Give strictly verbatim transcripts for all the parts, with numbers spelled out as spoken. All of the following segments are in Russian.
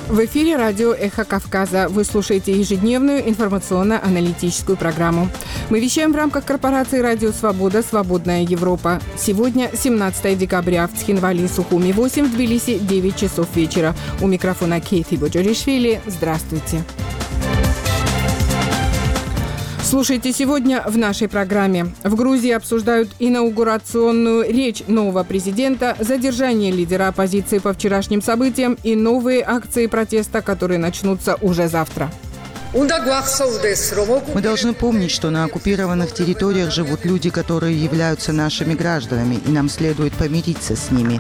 В эфире радио «Эхо Кавказа». Вы слушаете ежедневную информационно-аналитическую программу. Мы вещаем в рамках корпорации «Радио Свобода. Свободная Европа». Сегодня семнадцатое декабря. В Цхинвале, Сухуми восемь, в Тбилиси девять часов вечера. У микрофона Кейти Боджоришвили. Здравствуйте. Слушайте сегодня в нашей программе. В Грузии обсуждают инаугурационную речь нового президента, задержание лидера оппозиции по вчерашним событиям и новые акции протеста, которые начнутся уже завтра. Мы должны помнить, что на оккупированных территориях живут люди, которые являются нашими гражданами, и нам следует помириться с ними.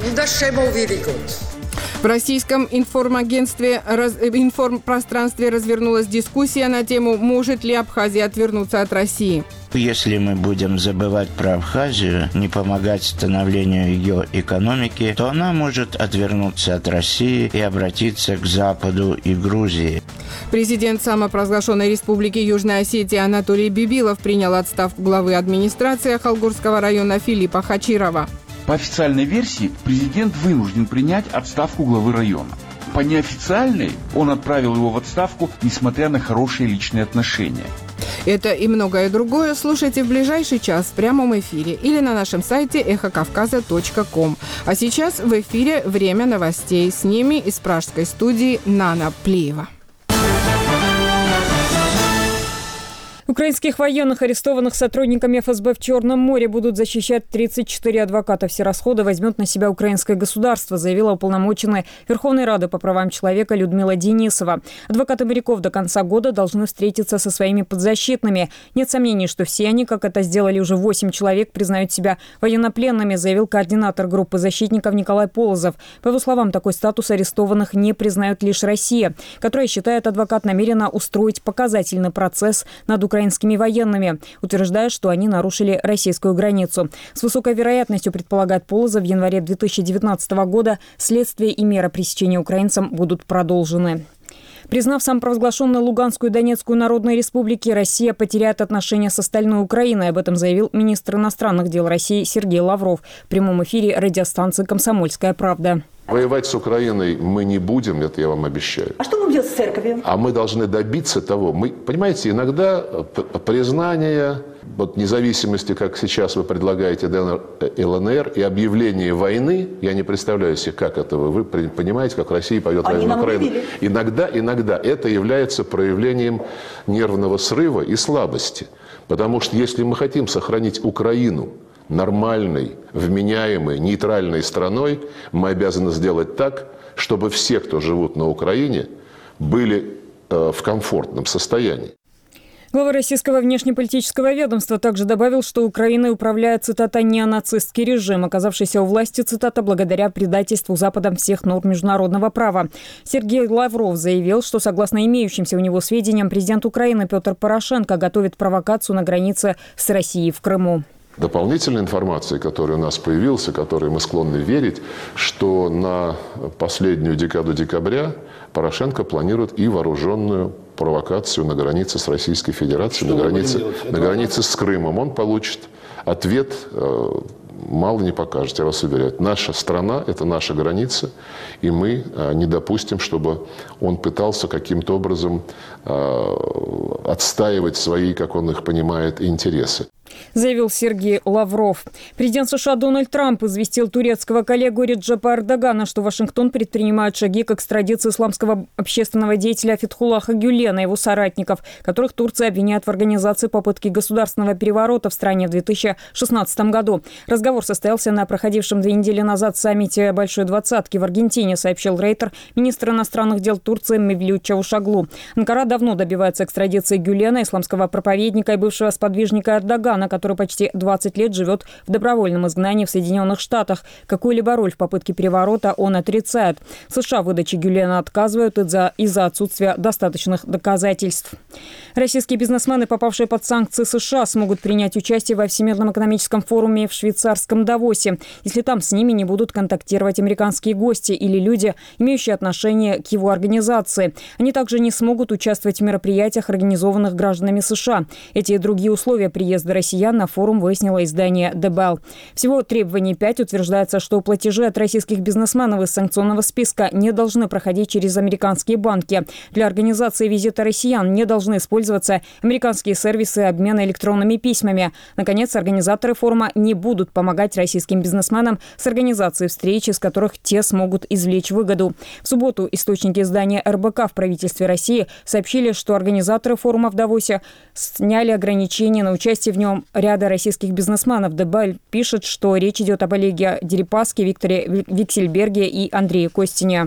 В российском информагентстве раз, информпространстве развернулась дискуссия на тему, может ли Абхазия отвернуться от России. Если мы будем забывать про Абхазию, не помогать становлению ее экономики, то она может отвернуться от России и обратиться к Западу и Грузии. Президент самопровозглашенной республики Южная Осетия Анатолий Бибилов принял отставку главы администрации Ахалгорского района Филиппа Хачирова. По официальной версии, президент вынужден принять отставку главы района. По неофициальной он отправил его в отставку, несмотря на хорошие личные отношения. Это и многое другое слушайте в ближайший час в прямом эфире или на нашем сайте эхо кавказа точка ком. А сейчас в эфире время новостей. С ними из пражской студии Нана Плиева. Украинских военных, арестованных сотрудниками эф эс бэ в Черном море, будут защищать тридцать четыре адвоката. Все расходы возьмет на себя украинское государство, заявила уполномоченная Верховной Рады по правам человека Людмила Денисова. Адвокаты моряков до конца года должны встретиться со своими подзащитными. Нет сомнений, что все они, как это сделали уже восемь человек, признают себя военнопленными, заявил координатор группы защитников Николай Полозов. По его словам, такой статус арестованных не признает лишь Россия, которая считает, адвокат намерена устроить показательный процесс над Украиной. украинскими военными, утверждая, что они нарушили российскую границу. С высокой вероятностью, предполагает Полозов, в январе две тысячи девятнадцатого года следствие и меры пресечения украинцам будут продолжены. Признав самопровозглашенную Луганскую и Донецкую народные республики, Россия потеряет отношения с остальной Украиной. Об этом заявил министр иностранных дел России Сергей Лавров в прямом эфире радиостанции «Комсомольская правда». Воевать с Украиной мы не будем, это я вам обещаю. А что будем делать с церковью? А мы должны добиться того. Мы, понимаете, иногда признание вот, независимости, как сейчас вы предлагаете дэ эн эр и эл эн эр, и объявление войны, я не представляю себе, как это вы, вы понимаете, как Россия пойдет войну на Украину. Иногда, иногда это является проявлением нервного срыва и слабости. Потому что если мы хотим сохранить Украину нормальной, вменяемой, нейтральной страной, мы обязаны сделать так, чтобы все, кто живут на Украине, были э, в комфортном состоянии. Глава российского внешнеполитического ведомства также добавил, что Украиной управляет, цитата, неонацистский режим, оказавшийся у власти, цитата, благодаря предательству Западом всех норм международного права. Сергей Лавров заявил, что, согласно имеющимся у него сведениям, президент Украины Петр Порошенко готовит провокацию на границе с Россией в Крыму. Дополнительной информации, которая у нас появилась, которой мы склонны верить, что на последнюю декаду декабря Порошенко планирует и вооруженную провокацию на границе с Российской Федерацией, на границе, на границе с Крымом. Он получит ответ, мало не покажет, я вас уверяю. Наша страна – это наша граница, и мы не допустим, чтобы он пытался каким-то образом отстаивать свои, как он их понимает, интересы. Заявил Сергей Лавров. Президент США Дональд Трамп известил турецкого коллегу Реджепа Эрдогана, что Вашингтон предпринимает шаги к экстрадиции исламского общественного деятеля Фетхуллаха Гюлена и его соратников, которых Турция обвиняет в организации попытки государственного переворота в стране в две тысячи шестнадцатом году. Разговор состоялся на проходившем две недели назад саммите Большой Двадцатки в Аргентине, сообщил Рейтер, министр иностранных дел Турции Мевлют Чавушоглу. Анкара давно добивается экстрадиции Гюлена, исламского проповедника и бывшего сподвижника Эрдогана, который почти двадцать лет живет в добровольном изгнании в Соединенных Штатах. Какую-либо роль в попытке переворота он отрицает. США в выдаче Гюлена отказывают из-за, из-за отсутствия достаточных доказательств. Российские бизнесмены, попавшие под санкции США, смогут принять участие во Всемирном экономическом форуме в швейцарском Давосе, если там с ними не будут контактировать американские гости или люди, имеющие отношение к его организации. Они также не смогут участвовать в мероприятиях, организованных гражданами США. Эти и другие условия приезда России россиян на форум, выяснило издание «Дебал». Всего требований пять утверждается, что платежи от российских бизнесменов из санкционного списка не должны проходить через американские банки. Для организации визита россиян не должны использоваться американские сервисы обмена электронными письмами. Наконец, организаторы форума не будут помогать российским бизнесменам с организацией встречи, с которых те смогут извлечь выгоду. В субботу источники издания эр бэ ка в правительстве России сообщили, что организаторы форума в Давосе сняли ограничения на участие в нем ряда российских бизнесменов. Дебаль пишет, что речь идет об Олеге Дерипаске, Викторе Виксельберге и Андрее Костине.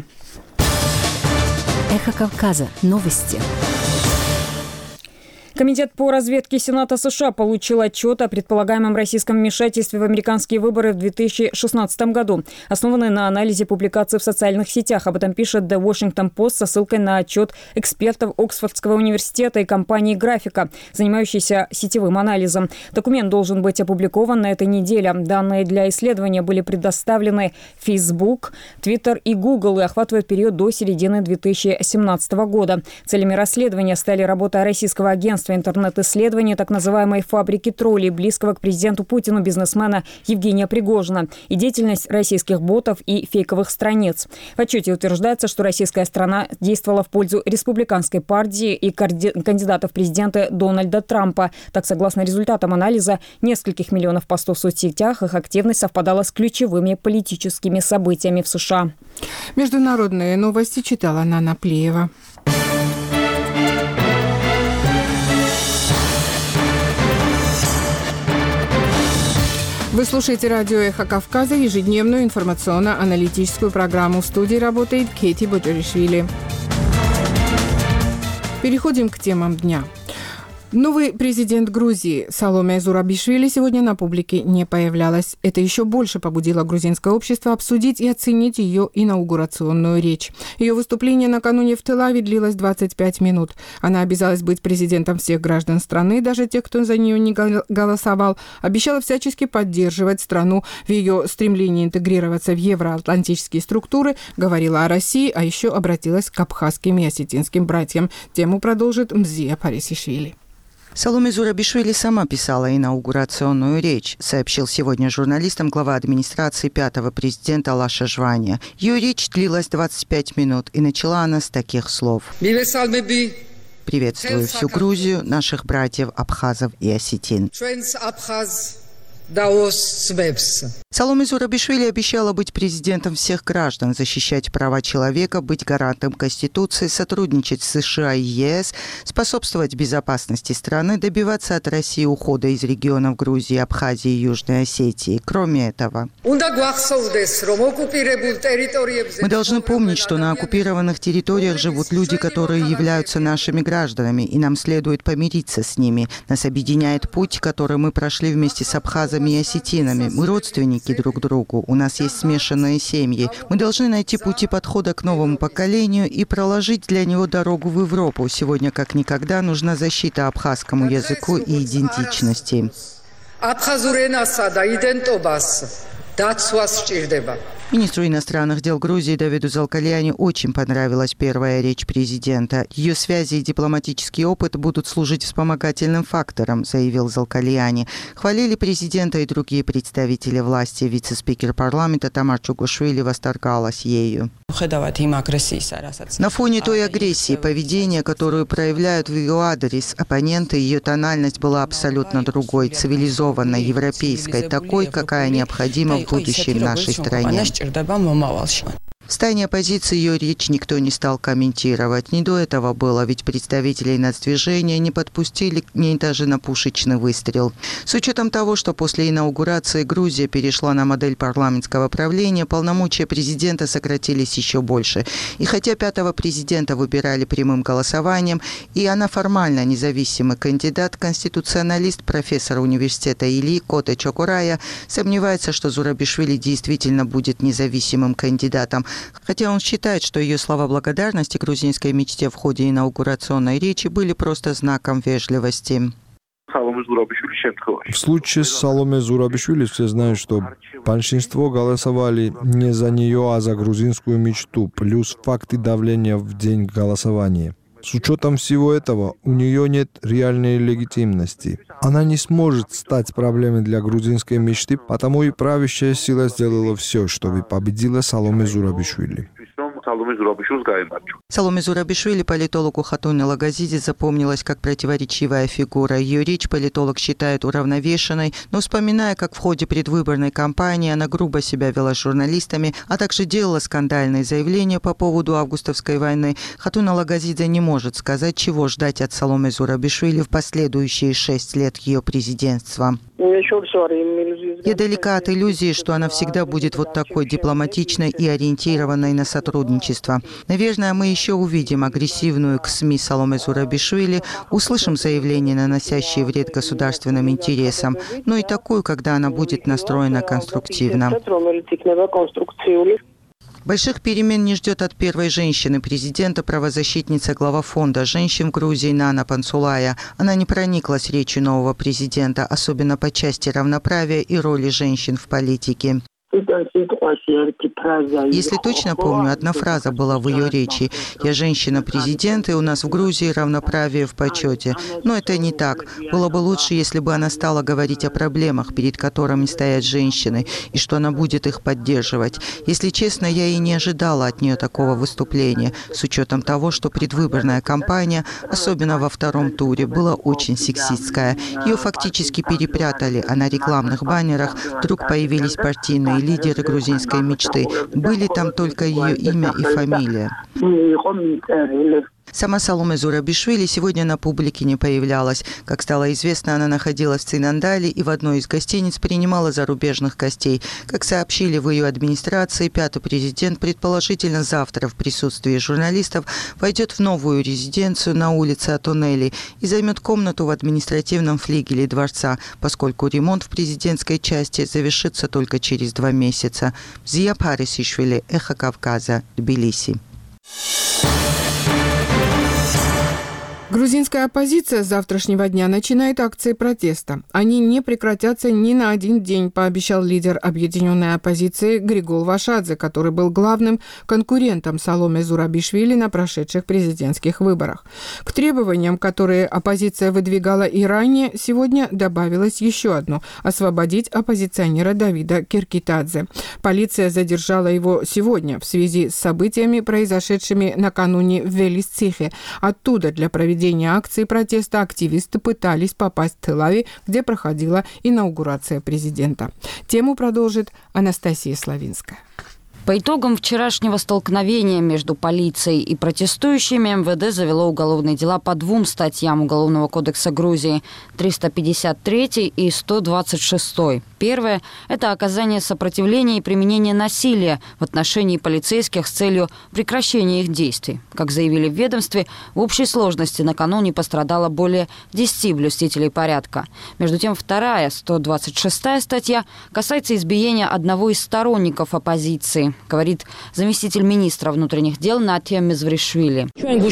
Эхо Кавказа. Новости. Комитет по разведке Сената США получил отчет о предполагаемом российском вмешательстве в американские выборы в две тысячи шестнадцатом году, основанный на анализе публикаций в социальных сетях. Об этом пишет The Washington Post со ссылкой на отчет экспертов Оксфордского университета и компании «Графика», занимающейся сетевым анализом. Документ должен быть опубликован на этой неделе. Данные для исследования были предоставлены Facebook, Twitter и Google и охватывают период до середины две тысячи семнадцатого года. Целями расследования стали работа российского агентства интернет-исследования так называемой фабрики троллей близкого к президенту Путину бизнесмена Евгения Пригожина и деятельность российских ботов и фейковых страниц. В отчете утверждается, что российская страна действовала в пользу республиканской партии и кандидата в президенты Дональда Трампа. Так, согласно результатам анализа нескольких миллионов постов в соцсетях, их активность совпадала с ключевыми политическими событиями в США. Международные новости читала Нана Плеева. Вы слушаете радио «Эхо Кавказа», ежедневную информационно-аналитическую программу. В студии работает Кейти Боджаришвили. Переходим к темам дня. Новый президент Грузии Саломе Зурабишвили сегодня на публике не появлялась. Это еще больше побудило грузинское общество обсудить и оценить ее инаугурационную речь. Ее выступление накануне в Тель-Авиве длилось двадцать пять минут. Она обязалась быть президентом всех граждан страны, даже тех, кто за нее не голосовал. Обещала всячески поддерживать страну в ее стремлении интегрироваться в евроатлантические структуры. Говорила о России, а еще обратилась к абхазским и осетинским братьям. Тему продолжит Мзия Парисишвили. Саломе Зурабишвили сама писала инаугурационную речь, сообщил сегодня журналистам глава администрации пятого президента Лаша Жвания. Ее речь длилась двадцать пять минут, и начала она с таких слов. «Приветствую всю Грузию, наших братьев абхазов и осетин». Саломе Зурабишвили обещала быть президентом всех граждан, защищать права человека, быть гарантом Конституции, сотрудничать с США и е эс, способствовать безопасности страны, добиваться от России ухода из регионов Грузии, Абхазии и Южной Осетии. Кроме этого, мы должны помнить, что на оккупированных территориях живут люди, которые являются нашими гражданами, и нам следует помириться с ними. Нас объединяет путь, который мы прошли вместе с абхазами и осетинами. Мы родственники друг другу, у нас есть смешанные семьи. Мы должны найти пути подхода к новому поколению и проложить для него дорогу в Европу. Сегодня, как никогда, нужна защита абхазскому языку и идентичности. Министру иностранных дел Грузии Давиду Залкаляни очень понравилась первая речь президента. Ее связи и дипломатический опыт будут служить вспомогательным фактором, заявил Залкаляни. Хвалили президента и другие представители власти. Вице-спикер парламента Тамар Чугушвили восторгалась ею. На фоне той агрессии, поведения, которую проявляют в ее адрес оппоненты, ее тональность была абсолютно другой, цивилизованной, европейской, такой, какая необходима в будущем нашей стране. В стане оппозиции ее речь никто не стал комментировать. Не до этого было, ведь представителей нацдвижения не подпустили к ней даже на пушечный выстрел. С учетом того, что после инаугурации Грузия перешла на модель парламентского правления, полномочия президента сократились еще больше. И хотя пятого президента выбирали прямым голосованием, и она формально независимый кандидат, конституционалист, профессор университета Или Коте Чокурая сомневается, что Зурабишвили действительно будет независимым кандидатом. Хотя он считает, что ее слова благодарности грузинской мечте в ходе инаугурационной речи были просто знаком вежливости. В случае с Саломе Зурабишвили все знают, что большинство голосовали не за нее, а за грузинскую мечту, плюс факты давления в день голосования. С учетом всего этого, у нее нет реальной легитимности. Она не сможет стать проблемой для грузинской мечты, потому и правящая сила сделала все, чтобы победила Саломе Зурабишвили. Саломе Зурабишвили политологу Хатуне Лагазидзе запомнилась как противоречивая фигура. Ее речь политолог считает уравновешенной, но вспоминая, как в ходе предвыборной кампании она грубо себя вела с журналистами, а также делала скандальные заявления по поводу августовской войны, Хатуна Лагазидзе не может сказать, чего ждать от Саломе Зурабишвили в последующие шесть лет ее президентства. Я далека от иллюзии, что она всегда будет вот такой дипломатичной и ориентированной на сотрудничество. Наверное, мы еще увидим агрессивную к СМИ Саломе Зурабишвили, услышим заявления, наносящие вред государственным интересам, но и такую, когда она будет настроена конструктивно. Больших перемен не ждет от первой женщины, президента, правозащитница, глава фонда женщин в Грузии Нана Панцулая. Она не прониклась речью нового президента, особенно по части равноправия и роли женщин в политике. Если точно помню, одна фраза была в ее речи. «Я женщина-президент, и у нас в Грузии равноправие в почете». Но это не так. Было бы лучше, если бы она стала говорить о проблемах, перед которыми стоят женщины, и что она будет их поддерживать. Если честно, я и не ожидала от нее такого выступления, с учетом того, что предвыборная кампания, особенно во втором туре, была очень сексистская. Ее фактически перепрятали, а на рекламных баннерах вдруг появились партийные лидеры грузинской мечты. Были там только ее имя и фамилия. Сама Саломе Зурабишвили сегодня на публике не появлялась. Как стало известно, она находилась в Цинандале и в одной из гостиниц принимала зарубежных гостей. Как сообщили в ее администрации, пятый президент, предположительно завтра в присутствии журналистов, войдет в новую резиденцию на улице Атонели и займет комнату в административном флигеле дворца, поскольку ремонт в президентской части завершится только через два месяца. Зия Парисишвили, Эхо Кавказа, Тбилиси. Грузинская оппозиция с завтрашнего дня начинает акции протеста. Они не прекратятся ни на один день, пообещал лидер объединенной оппозиции Григол Вашадзе, который был главным конкурентом Саломе Зурабишвили на прошедших президентских выборах. К требованиям, которые оппозиция выдвигала и ранее, сегодня добавилось еще одно – освободить оппозиционера Давида Киркитадзе. Полиция задержала его сегодня в связи с событиями, произошедшими накануне в Велисцихе. Оттуда для проведения акции протеста активисты пытались попасть в Тель-Авив, где проходила инаугурация президента. Тему продолжит Анастасия Славинская. По итогам вчерашнего столкновения между полицией и протестующими эм вэ дэ завело уголовные дела по двум статьям Уголовного кодекса Грузии – триста пятьдесят третьей и сто двадцать шестой. Первое – это оказание сопротивления и применение насилия в отношении полицейских с целью прекращения их действий. Как заявили в ведомстве, в общей сложности накануне пострадало более десяти блюстителей порядка. Между тем, вторая, сто двадцать шестая статья касается избиения одного из сторонников оппозиции, говорит заместитель министра внутренних дел Натия Мезвришвили.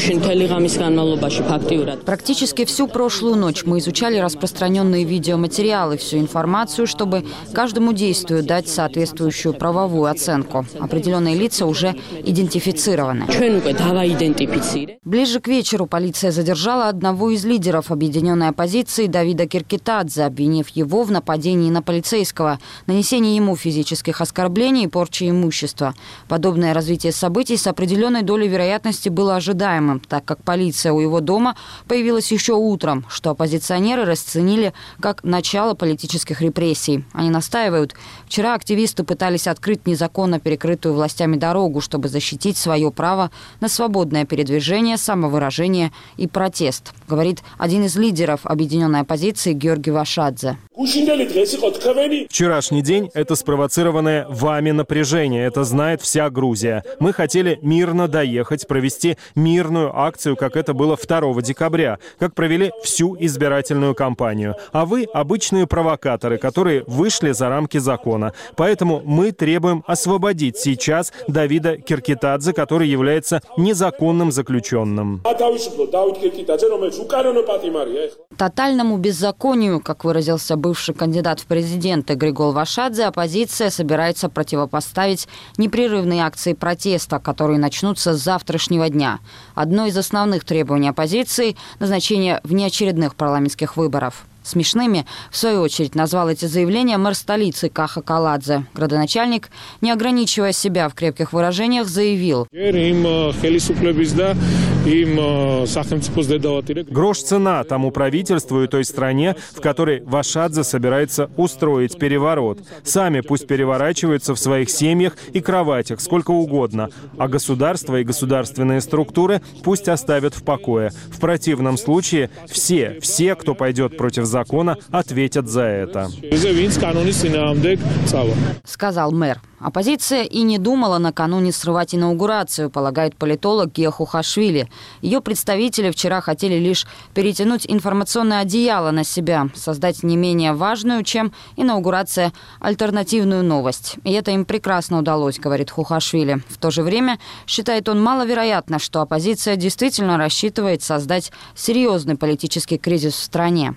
Практически всю прошлую ночь мы изучали распространенные видеоматериалы, всю информацию, чтобы каждому действию дать соответствующую правовую оценку. Определенные лица уже идентифицированы. Ближе к вечеру полиция задержала одного из лидеров объединенной оппозиции Давида Киркитадзе, обвинив его в нападении на полицейского, нанесении ему физических оскорблений и порче имущества. Подобное развитие событий с определенной долей вероятности было ожидаемым, так как полиция у его дома появилась еще утром, что оппозиционеры расценили как начало политических репрессий. Они настаивают, вчера активисты пытались открыть незаконно перекрытую властями дорогу, чтобы защитить свое право на свободное передвижение, самовыражение и протест, говорит один из лидеров объединенной оппозиции Георгий Вашадзе. Вчерашний день – это спровоцированное вами напряжение. Это знает вся Грузия. Мы хотели мирно доехать, провести мирную акцию, как это было второго декабря, как провели всю избирательную кампанию. А вы – обычные провокаторы, которые вышли за рамки закона. Поэтому мы требуем освободить сейчас Давида Киркитадзе, который является незаконным заключенным. Тотальному беззаконию, как выразился бывший кандидат в президенты Григол Вашадзе, оппозиция собирается противопоставить непрерывные акции протеста, которые начнутся с завтрашнего дня. Одно из основных требований оппозиции – назначение внеочередных парламентских выборов. Смешными, в свою очередь, назвал эти заявления мэр столицы Каха Каладзе. Градоначальник, не ограничивая себя в крепких выражениях, заявил: «Грош цена тому правительству и той стране, в которой Вашадзе собирается устроить переворот. Сами пусть переворачиваются в своих семьях и кроватях сколько угодно, а государство и государственные структуры пусть оставят в покое. В противном случае все, все, кто пойдет против закона, ответят за это», сказал мэр. Оппозиция и не думала накануне срывать инаугурацию, полагает политолог Гия Хухашвили. Ее представители вчера хотели лишь перетянуть информационное одеяло на себя, создать не менее важную, чем инаугурация, альтернативную новость. И это им прекрасно удалось, говорит Хухашвили. В то же время, считает он, маловероятно, что оппозиция действительно рассчитывает создать серьезный политический кризис в стране.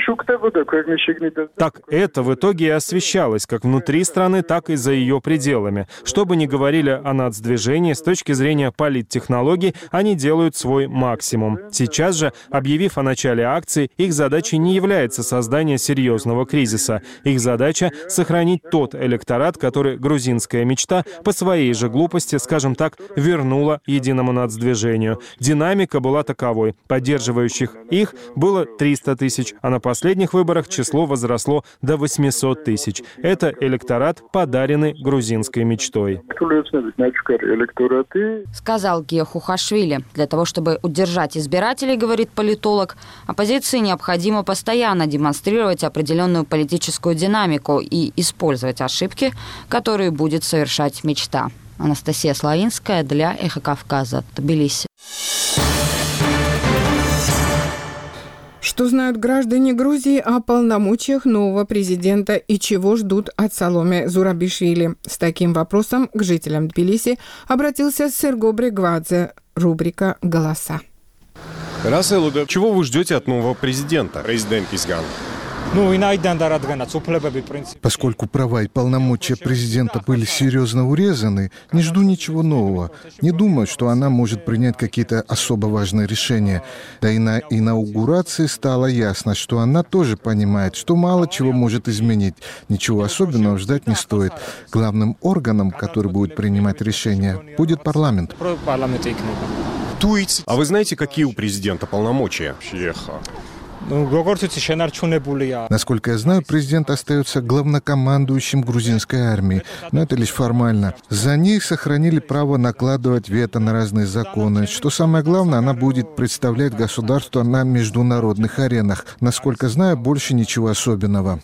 Так это в итоге и освещалось как внутри страны, так и за ее пределами. Что бы ни говорили о нацдвижении, с точки зрения политтехнологий, они делают свой максимум. Сейчас же, объявив о начале акции, их задачей не является создание серьезного кризиса. Их задача — сохранить тот электорат, который грузинская мечта по своей же глупости, скажем так, вернула единому нацдвижению. Динамика была таковой. Поддерживающих их было триста тысяч, а на последних выборах число возросло до восьмисот тысяч. Это электорат, подаренный грузинской мечтой. Сказал Гия Хухашвили. Для того, чтобы удержать избирателей, говорит политолог, оппозиции необходимо постоянно демонстрировать определенную политическую динамику и использовать ошибки, которые будет совершать мечта. Анастасия Славинская для «Эхо Кавказа», Тбилиси. Что знают граждане Грузии о полномочиях нового президента и чего ждут от Саломе Зурабишвили? С таким вопросом к жителям Тбилиси обратился Серго Брегвадзе. Рубрика «Голоса». Чего вы ждете от нового президента? Президент Изган. Поскольку права и полномочия президента были серьезно урезаны, не жду ничего нового. Не думаю, что она может принять какие-то особо важные решения. Да и на инаугурации стало ясно, что она тоже понимает, что мало чего может изменить. Ничего особенного ждать не стоит. Главным органом, который будет принимать решения, будет парламент. А вы знаете, какие у президента полномочия? Насколько я знаю, президент остается главнокомандующим грузинской армии, но это лишь формально. За ней сохранили право накладывать вето на разные законы. Что самое главное, она будет представлять государство на международных аренах. Насколько знаю, больше ничего особенного.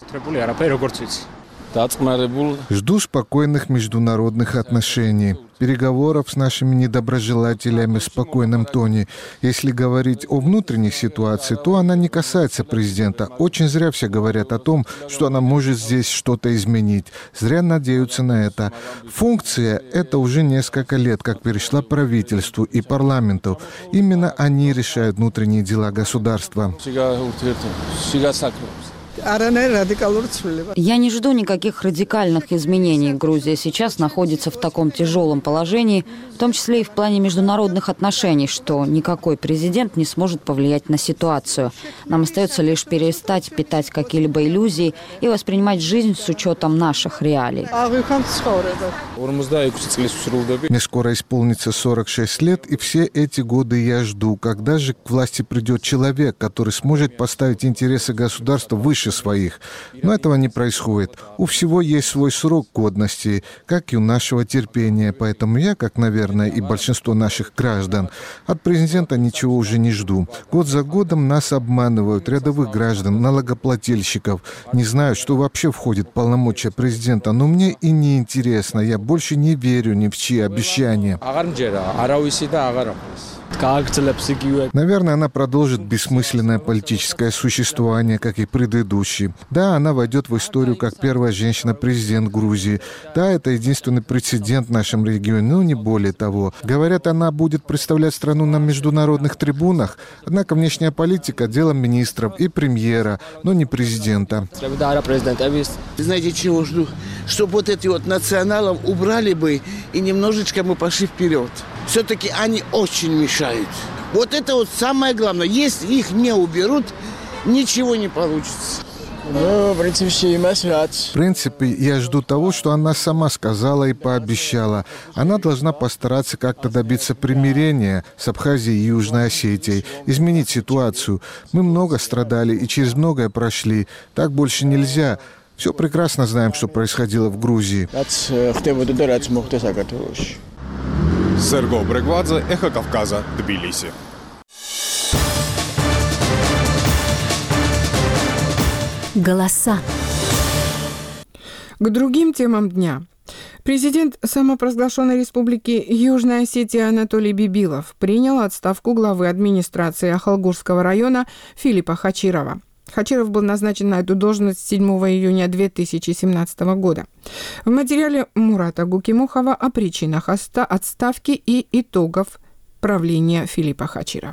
Жду спокойных международных отношений, переговоров с нашими недоброжелателями в спокойном тоне. Если говорить о внутренней ситуации, то она не касается президента. Очень зря все говорят о том, что она может здесь что-то изменить. Зря надеются на это. Функция — это уже несколько лет, как перешла правительству и парламенту. Именно они решают внутренние дела государства. Я не жду никаких радикальных изменений. Грузия сейчас находится в таком тяжелом положении, в том числе и в плане международных отношений, что никакой президент не сможет повлиять на ситуацию. Нам остается лишь перестать питать какие-либо иллюзии и воспринимать жизнь с учетом наших реалий. Мне скоро исполнится сорок шесть лет, и все эти годы я жду, когда же к власти придет человек, который сможет поставить интересы государства выше своих. Но этого не происходит. У всего есть свой срок годности, как и у нашего терпения. Поэтому я, как, наверное, и большинство наших граждан, от президента ничего уже не жду. Год за годом нас обманывают, рядовых граждан, налогоплательщиков. Не знаю, что вообще входит в полномочия президента, но мне и не интересно. Я больше не верю ни в чьи обещания. Наверное, она продолжит бессмысленное политическое существование, как и предыдущий. Да, она войдет в историю как первая женщина-президент Грузии. Да, это единственный прецедент в нашем регионе, но не более того. Говорят, она будет представлять страну на международных трибунах. Однако внешняя политика — дело министров и премьера, но не президента. Знаете, чего жду? чтобы вот эти вот националов убрали бы и немножечко мы пошли вперед. Все-таки они очень мешают. Вот это вот самое главное. Если их не уберут, ничего не получится. В принципе, я жду того, что она сама сказала и пообещала. Она должна постараться как-то добиться примирения с Абхазией и Южной Осетией, изменить ситуацию. Мы много страдали и через многое прошли. Так больше нельзя. Все прекрасно знаем, что происходило в Грузии. Серго Брегвадзе, Эхо Кавказа, Тбилиси. Голоса. К другим темам дня. Президент самопровозглашенной республики Южная Осетия Анатолий Бибилов принял отставку главы администрации Ахалгурского района Филиппа Хачирова. Хачиров был назначен на эту должность седьмого июня две тысячи семнадцатого года. В материале Мурата Гукимухова о причинах отставки и итогов правления Филиппа Хачирова.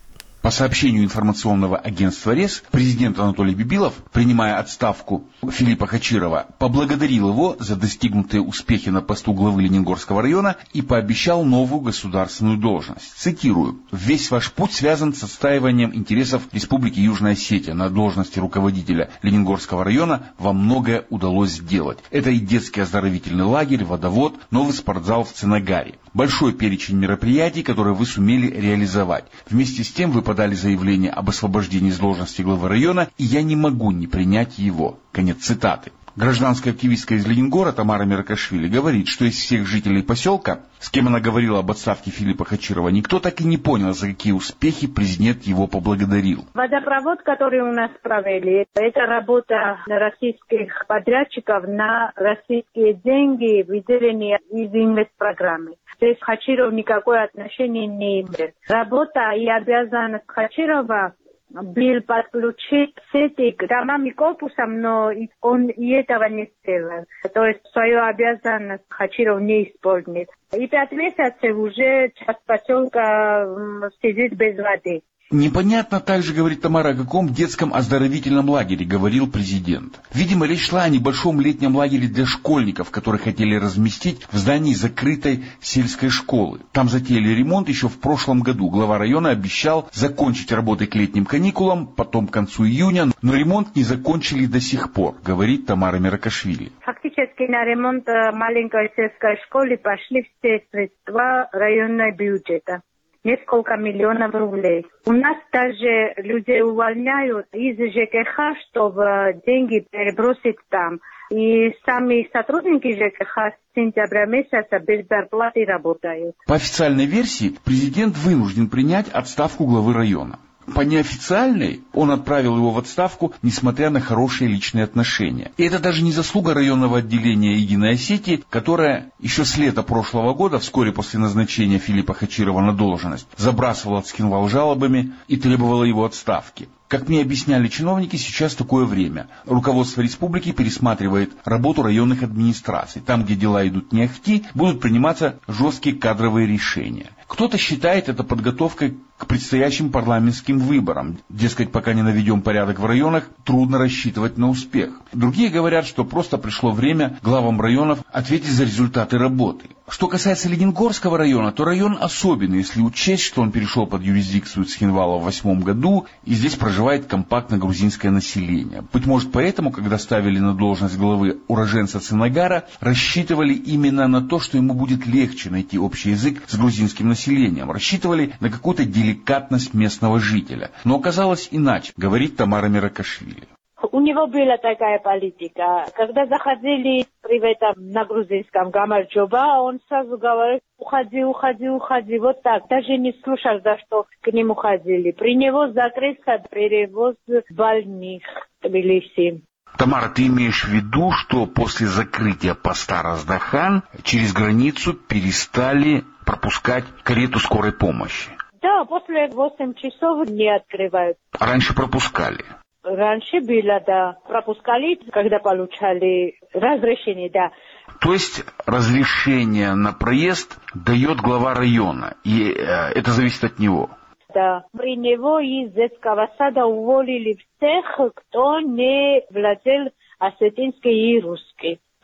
По сообщению информационного агентства РЕС, президент Анатолий Бибилов, принимая отставку Филиппа Хачирова, поблагодарил его за достигнутые успехи на посту главы Ленингорского района и пообещал новую государственную должность. Цитирую: «Весь ваш путь связан с отстаиванием интересов Республики Южная Осетия. На должности руководителя Ленингорского района вам многое удалось сделать. Это и детский оздоровительный лагерь, водовод, новый спортзал в Ценагаре. Большой перечень мероприятий, которые вы сумели реализовать. Вместе с тем вы подали заявление об освобождении с должности главы района, и я не могу не принять его». Конец цитаты. Гражданская активистка из Ленингора Тамара Меркашвили говорит, что из всех жителей поселка, с кем она говорила об отставке Филиппа Хачирова, никто так и не понял, за какие успехи президент его поблагодарил. Водопровод, который у нас провели, это работа российских подрядчиков на российские деньги, выделенные из инвестпрограммы. Здесь Хачиров никакое отношение не имеет. Работа и обязанность Хачирова был подключить сети к домам и корпусам, но он и этого не сделал. То есть свою обязанность Хачиров не исполнит. И пять месяцев уже часть поселка сидит без воды. Непонятно также, говорит Тамара, о каком детском оздоровительном лагере говорил президент. Видимо, речь шла о небольшом летнем лагере для школьников, которые хотели разместить в здании закрытой сельской школы. Там затеяли ремонт еще в прошлом году. Глава района обещал закончить работы к летним каникулам, потом к концу июня, но ремонт не закончили до сих пор, говорит Тамара Меркашвили. Фактически на ремонт маленькой сельской школы пошли все средства районного бюджета. Несколько миллионов рублей. У нас даже людей увольняют из ЖКХ, чтобы деньги перебросить там. И сами сотрудники ЖКХ с сентября месяца без зарплаты работают. По официальной версии, президент вынужден принять отставку главы района. По неофициальной он отправил его в отставку, несмотря на хорошие личные отношения. И это даже не заслуга районного отделения Единой Осетии, которое еще с лета прошлого года, вскоре после назначения Филиппа Хачирова на должность, забрасывало Цхинвал жалобами и требовало его отставки. Как мне объясняли чиновники, сейчас такое время. Руководство республики пересматривает работу районных администраций. Там, где дела идут не ахти, будут приниматься жесткие кадровые решения. Кто-то считает это подготовкой к предстоящим парламентским выборам. Дескать, пока не наведем порядок в районах, трудно рассчитывать на успех. Другие говорят, что просто пришло время главам районов ответить за результаты работы. Что касается Ленингорского района, то район особенный, если учесть, что он перешел под юрисдикцию Цхинвала в восьмом году, и здесь проживает компактно грузинское население. Быть может, поэтому, когда ставили на должность главы уроженца Ценагара, рассчитывали именно на то, что ему будет легче найти общий язык с грузинским населением. Рассчитывали на какую-то деликатность местного жителя. Но оказалось иначе, говорит Тамара Меркашвили. У него была такая политика. Когда заходили привета на грузинском Гамарджоба, он сразу говорил: уходи, уходи, уходи. Вот так. Даже не слушал, за что к нему ходили. При него закрылся перевоз больных в Тбилиси. Тамара, ты имеешь в виду, что после закрытия поста Раздахан через границу перестали пропускать карету скорой помощи? Да, после восьми часов не открывают. А раньше пропускали? Раньше было, да. Пропускали, когда получали разрешение, да. То есть разрешение на проезд дает глава района, и э, это зависит от него? Да. При него из детского сада уволили всех, кто не владел осетинский и русский.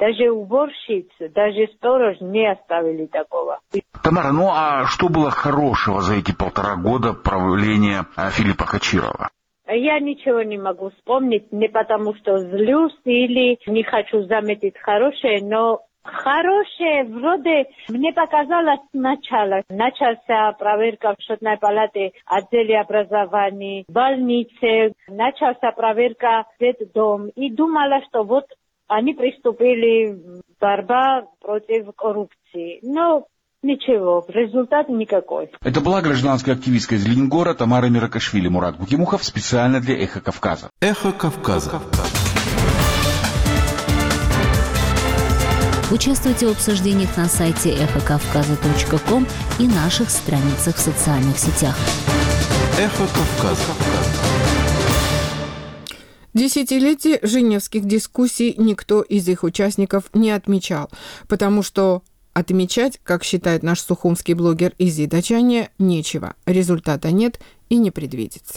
Даже уборщицы, даже сторож не оставили такого. Тамара, ну а что было хорошего за эти полтора года правления Филиппа Хачирова? Я ничего не могу вспомнить, не потому что злюсь или не хочу заметить хорошее, но хорошее вроде мне показалось сначала. Начался проверка в счетной палате, отделе образования, больнице, начался проверка детдом. И думала, что вот они приступили борьба против коррупции. Но ничего, результат никакой. Это была гражданская активистка из Ленингора Тамара Миракашвили. Мурат Гукимухов специально для «Эхо Кавказа». «Эхо Кавказа». Участвуйте в обсуждениях на сайте эхо кавказа точка ком и наших страницах в социальных сетях. «Эхо Кавказа». Десятилетие женевских дискуссий никто из их участников не отмечал, потому что отмечать, как считает наш сухумский блогер Изи Дачане, нечего. Результата нет и не предвидится.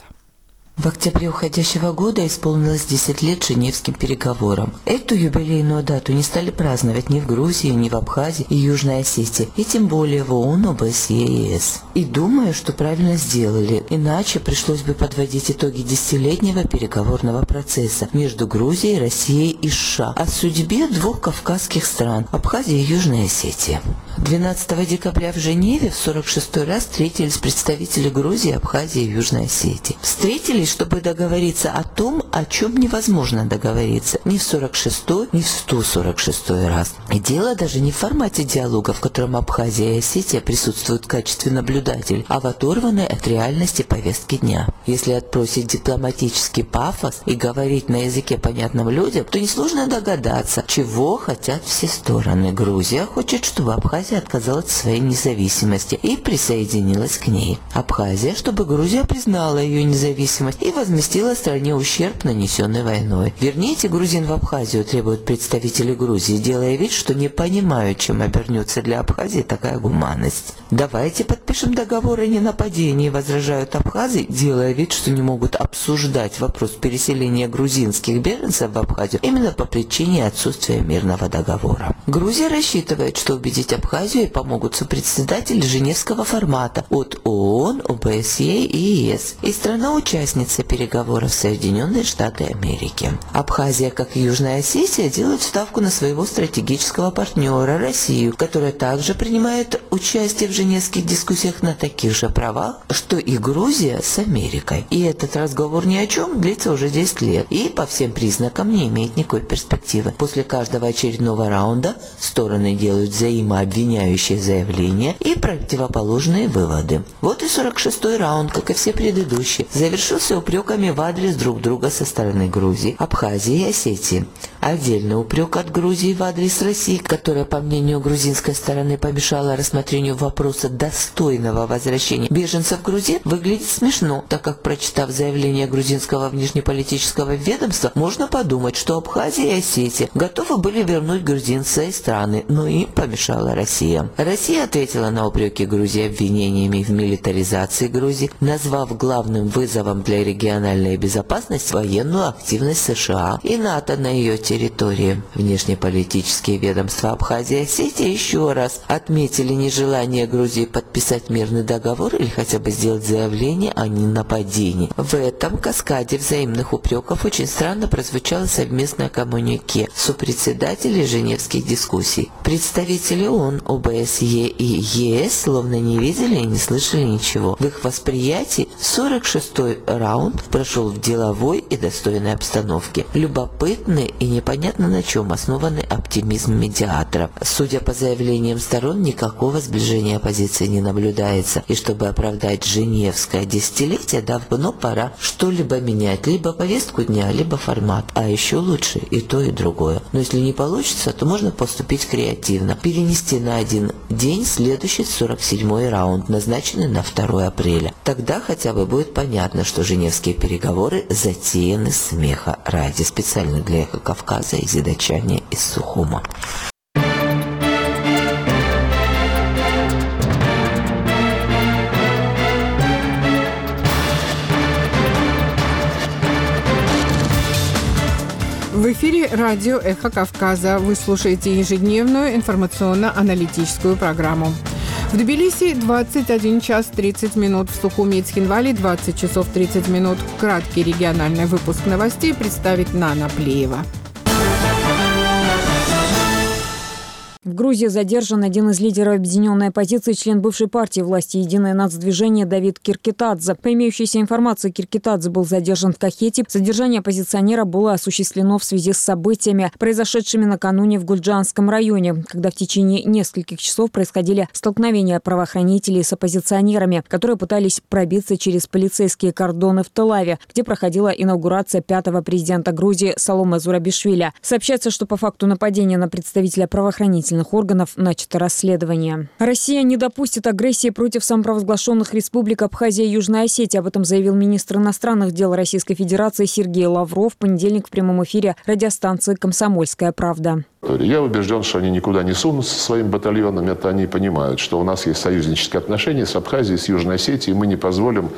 В октябре уходящего года исполнилось десять лет Женевским переговорам. Эту юбилейную дату не стали праздновать ни в Грузии, ни в Абхазии и Южной Осетии, и тем более в ООН, ОБСЕ и ЕС. И думаю, что правильно сделали, иначе пришлось бы подводить итоги десятилетнего переговорного процесса между Грузией, Россией и США о судьбе двух кавказских стран – Абхазии и Южной Осетии. двенадцатого декабря в Женеве в сорок шестой раз встретились представители Грузии, Абхазии и Южной Осетии. Встретились, чтобы договориться о том, о чем невозможно договориться ни в сорок шестой, ни в сто сорок шестой раз. И дело даже не в формате диалога, в котором Абхазия и Осетия присутствуют в качестве наблюдателей, а в оторванной от реальности повестки дня. Если отбросить дипломатический пафос и говорить на языке, понятном людям, то несложно догадаться, чего хотят все стороны. Грузия хочет, чтобы Абхазия отказалась от своей независимости и присоединилась к ней. Абхазия, чтобы Грузия признала ее независимость и возместила стране ущерб, нанесенный войной. Верните грузин в Абхазию, требуют представители Грузии, делая вид, что не понимают, чем обернется для Абхазии такая гуманность. Давайте подпишем договор о ненападении, возражают абхазы, делая вид, что не могут обсуждать вопрос переселения грузинских беженцев в Абхазию именно по причине отсутствия мирного договора. Грузия рассчитывает, что убедить Абхазию помогут сопредседатели Женевского формата от ООН, ОБСЕ и ЕС и страна-участница переговоров Соединенные Штаты Америки. Абхазия, как и Южная Осетия, делают ставку на своего стратегического партнера Россию, которая также принимает участие в женевских дискуссиях на таких же правах, что и Грузия с Америкой. И этот разговор ни о чем длится уже десять лет и по всем признакам не имеет никакой перспективы. После каждого очередного раунда стороны делают взаимообвиняющие заявления и противоположные выводы. Вот и сорок шестой раунд, как и все предыдущие, завершился упреками в адрес друг друга со стороны Грузии, Абхазии и Осетии. Отдельный упрек от Грузии в адрес России, которая, по мнению грузинской стороны, помешала рассмотрению вопроса достойного возвращения беженцев в Грузию, выглядит смешно, так как, прочитав заявление грузинского внешнеполитического ведомства, можно подумать, что Абхазия и Осетия готовы были вернуть грузин в свои страны, но им помешала Россия. Россия ответила на упреки Грузии обвинениями в милитаризации Грузии, назвав главным вызовом для региональной безопасности военную активность США и НАТО на ее территории. Внешнеполитические ведомства Абхазии и Осетии еще раз отметили нежелание Грузии подписать мирный договор или хотя бы сделать заявление о ненападении. В этом каскаде взаимных упреков очень странно прозвучало совместное коммюнике сопредседателей женевских дискуссий. Представители ООН, ОБСЕ и ЕС словно не видели и не слышали ничего. В их восприятии сорок шестой раунд прошел в деловой и достойной обстановке. Любопытный и непонятно на чем основанный оптимизм медиаторов. Судя по заявлениям сторон, никакого сближения позиций не наблюдается. И чтобы оправдать Женевское десятилетие, давно пора что-либо менять. Либо повестку дня, либо формат. А еще лучше и то, и другое. Но если не получится, то можно поступить креативно. Перенести на один день следующий сорок седьмой раунд, назначенный на второе апреля. Тогда хотя бы будет понятно, что женевские переговоры затеяны смеха ради. Специально для «Эхо Кавказа» Изи Дачане из Сухума. В В эфире радио «Эхо Кавказа». Вы слушаете ежедневную информационно-аналитическую программу. В Тбилиси двадцать один час тридцать минут, в Сухуми и Цхинвале двадцать часов тридцать минут. Краткий региональный выпуск новостей представит Нана Плеева. В Грузии задержан один из лидеров объединенной оппозиции, член бывшей партии власти «Единое нацдвижение» Давид Киркитадзе. По имеющейся информации, Киркитадзе был задержан в Кахете. Задержание оппозиционера было осуществлено в связи с событиями, произошедшими накануне в Гульджанском районе, когда в течение нескольких часов происходили столкновения правоохранителей с оппозиционерами, которые пытались пробиться через полицейские кордоны в Тель-Авиве, где проходила инаугурация пятого президента Грузии Саломе Зурабишвили. Сообщается, что по факту нападения на представителя правоохранительных органов начато расследование. Россия не допустит агрессии против самопровозглашенных республик Абхазия и Южная Осетия. Об этом заявил министр иностранных дел Российской Федерации Сергей Лавров в понедельник в прямом эфире радиостанции «Комсомольская правда». Я убежден, что они никуда не сунутся со своим батальоном. Это они понимают, что у нас есть союзнические отношения с Абхазией, с Южной Осетией. И мы не позволим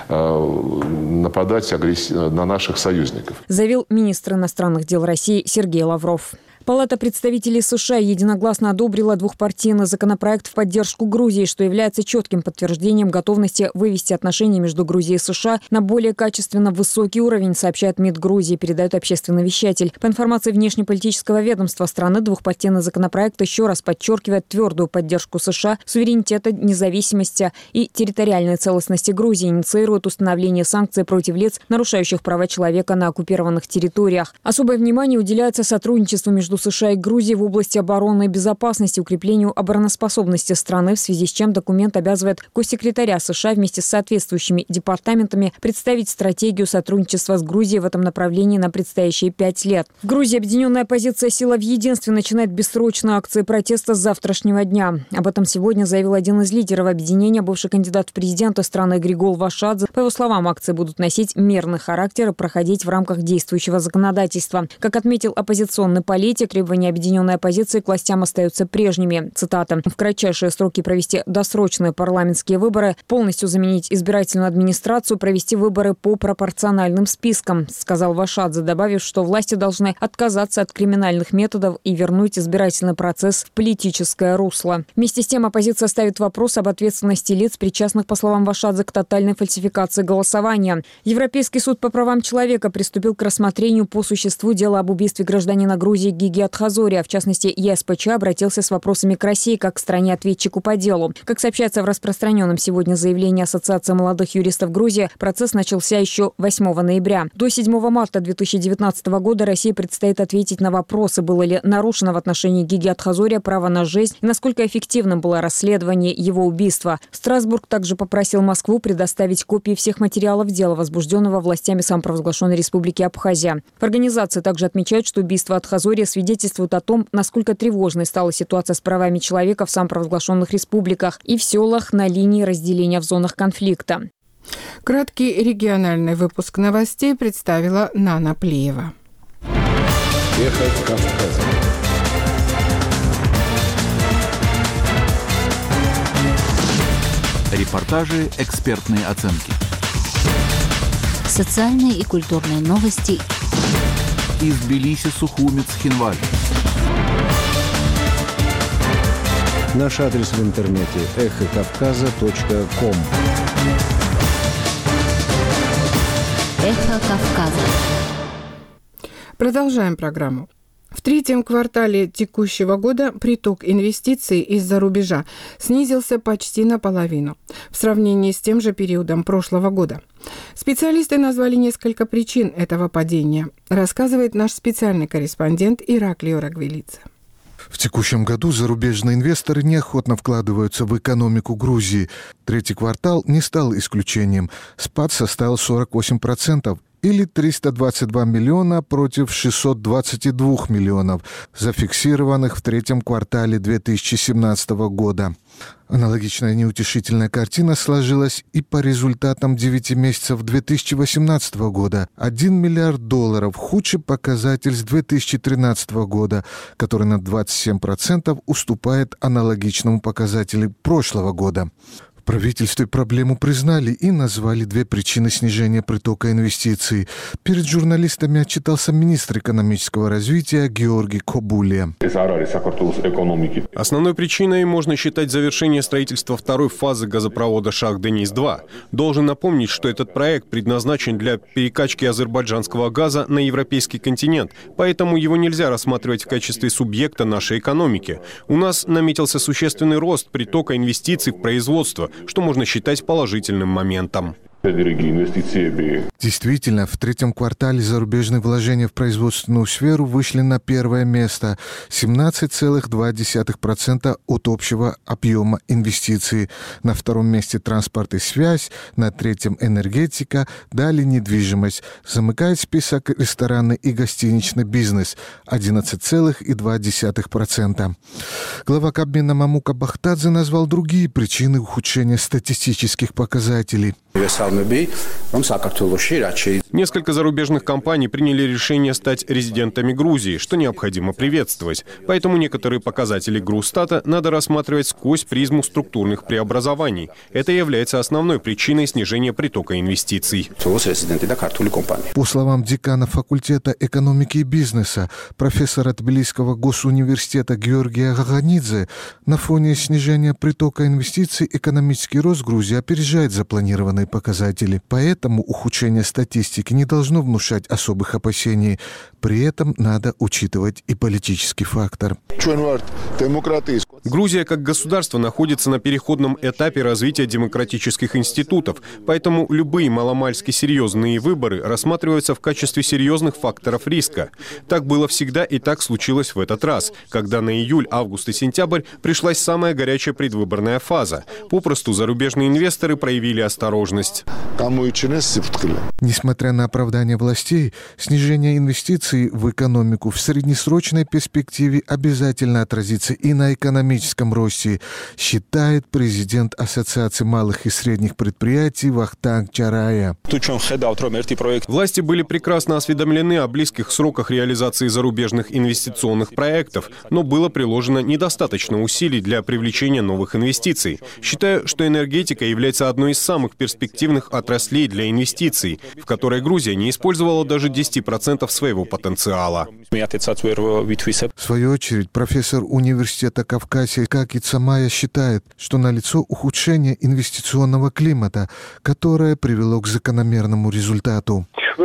э, нападать агресс... на наших союзников. Заявил министр иностранных дел России Сергей Лавров. Палата представителей США единогласно одобрила двухпартийный законопроект в поддержку Грузии, что является четким подтверждением готовности вывести отношения между Грузией и США на более качественно высокий уровень, сообщает МИД Грузии, передает общественный вещатель. По информации внешнеполитического ведомства страны, двухпартийный законопроект еще раз подчеркивает твердую поддержку США, суверенитета, независимости и территориальной целостности Грузии, инициирует установление санкций против лиц, нарушающих права человека на оккупированных территориях. Особое внимание уделяется сотрудничеству между США и Грузии в области обороны и безопасности, укреплению обороноспособности страны, в связи с чем документ обязывает госсекретаря США вместе с соответствующими департаментами представить стратегию сотрудничества с Грузией в этом направлении на предстоящие пять лет. В Грузии объединенная оппозиция «Сила в единстве» начинает бессрочные акции протеста с завтрашнего дня. Об этом сегодня заявил один из лидеров объединения, бывший кандидат в президенты страны Григол Вашадзе. По его словам, акции будут носить мирный характер и проходить в рамках действующего законодательства. Как отметил оппозиционный политик, требования объединенной оппозиции к властям остаются прежними. Цитата. «В кратчайшие сроки провести досрочные парламентские выборы, полностью заменить избирательную администрацию, провести выборы по пропорциональным спискам», сказал Вашадзе, добавив, что власти должны отказаться от криминальных методов и вернуть избирательный процесс в политическое русло. Вместе с тем оппозиция ставит вопрос об ответственности лиц, причастных, по словам Вашадзе, к тотальной фальсификации голосования. Европейский суд по правам человека приступил к рассмотрению по существу дела об убийстве гражданина Грузии Гиги Атхазория. В частности, ЕСПЧ обратился с вопросами к России как к стране-ответчику по делу. Как сообщается в распространенном сегодня заявлении Ассоциации молодых юристов Грузии, процесс начался еще восьмого ноября. До седьмого марта две тысячи девятнадцатого года России предстоит ответить на вопросы, было ли нарушено в отношении Гиги Атхазория право на жизнь и насколько эффективным было расследование его убийства. Страсбург также попросил Москву предоставить копии всех материалов дела, возбужденного властями самопровозглашенной республики Абхазия. В организации также отмечают, что убийство Атхазория свидетельствует о том, насколько тревожной стала ситуация с правами человека в самопровозглашенных республиках и в селах на линии разделения в зонах конфликта. Краткий региональный выпуск новостей представила Нана Плеева. Эхо Кавказа. Репортажи, экспертные оценки. Социальные и культурные новости. Из Тбилиси, Сухуми, Цхинвале. Наш адрес в интернете эхо кавказа точка ком. Эхо Кавказа. Продолжаем программу. В третьем квартале текущего года приток инвестиций из-за рубежа снизился почти наполовину в сравнении с тем же периодом прошлого года. Специалисты назвали несколько причин этого падения, рассказывает наш специальный корреспондент Ираклий Орагвелидзе. В текущем году зарубежные инвесторы неохотно вкладываются в экономику Грузии. Третий квартал не стал исключением. Спад составил сорок восемь процентов. Или триста двадцать два миллиона против шестьсот двадцать два миллионов, зафиксированных в третьем квартале две тысячи семнадцатого года. Аналогичная неутешительная картина сложилась и по результатам девяти месяцев две тысячи восемнадцатого года. один миллиард долларов – худший показатель с две тысячи тринадцатого года, который на двадцать семь процентов уступает аналогичному показателю прошлого года. В правительстве проблему признали и назвали две причины снижения притока инвестиций. Перед журналистами отчитался министр экономического развития Георгий Кобулия. Основной причиной можно считать завершение строительства второй фазы газопровода Шах-Денис-два. Должен напомнить, что этот проект предназначен для перекачки азербайджанского газа на европейский континент, поэтому его нельзя рассматривать в качестве субъекта нашей экономики. У нас наметился существенный рост притока инвестиций в производство, что можно считать положительным моментом. Действительно, в третьем квартале зарубежные вложения в производственную сферу вышли на первое место – семнадцать целых два десятых процента от общего объема инвестиций. На втором месте транспорт и связь, на третьем – энергетика, далее недвижимость. Замыкает список ресторанный и гостиничный бизнес – одиннадцать целых два десятых процента. Глава Кабмина Мамука Бахтадзе назвал другие причины ухудшения статистических показателей. Несколько зарубежных компаний приняли решение стать резидентами Грузии, что необходимо приветствовать. Поэтому некоторые показатели Грустата надо рассматривать сквозь призму структурных преобразований. Это является основной причиной снижения притока инвестиций. По словам декана факультета экономики и бизнеса, профессора Тбилисского госуниверситета Георгия Гаганидзе, на фоне снижения притока инвестиций экономический рост Грузии опережает запланированные показатели. Поэтому ухудшение статистики не должно внушать особых опасений. При этом надо учитывать и политический фактор. Грузия как государство находится на переходном этапе развития демократических институтов, поэтому любые маломальски серьезные выборы рассматриваются в качестве серьезных факторов риска. Так было всегда и так случилось в этот раз, когда на июль, август и сентябрь пришлась самая горячая предвыборная фаза. Попросту зарубежные инвесторы проявили осторожность. Несмотря на оправдание властей, снижение инвестиций в экономику в среднесрочной перспективе обязательно отразится и на экономическом росте, считает президент Ассоциации малых и средних предприятий Вахтанг Чарая. Власти были прекрасно осведомлены о близких сроках реализации зарубежных инвестиционных проектов, но было приложено недостаточно усилий для привлечения новых инвестиций. Считаю, что энергетика является одной из самых перспективных отраслей для инвестиций, в которой Грузия не использовала даже десять процентов своего потенциала. В свою очередь, профессор университета Кавказия Каки Цамая считает, что налицо ухудшение инвестиционного климата, которое привело к закономерному результату.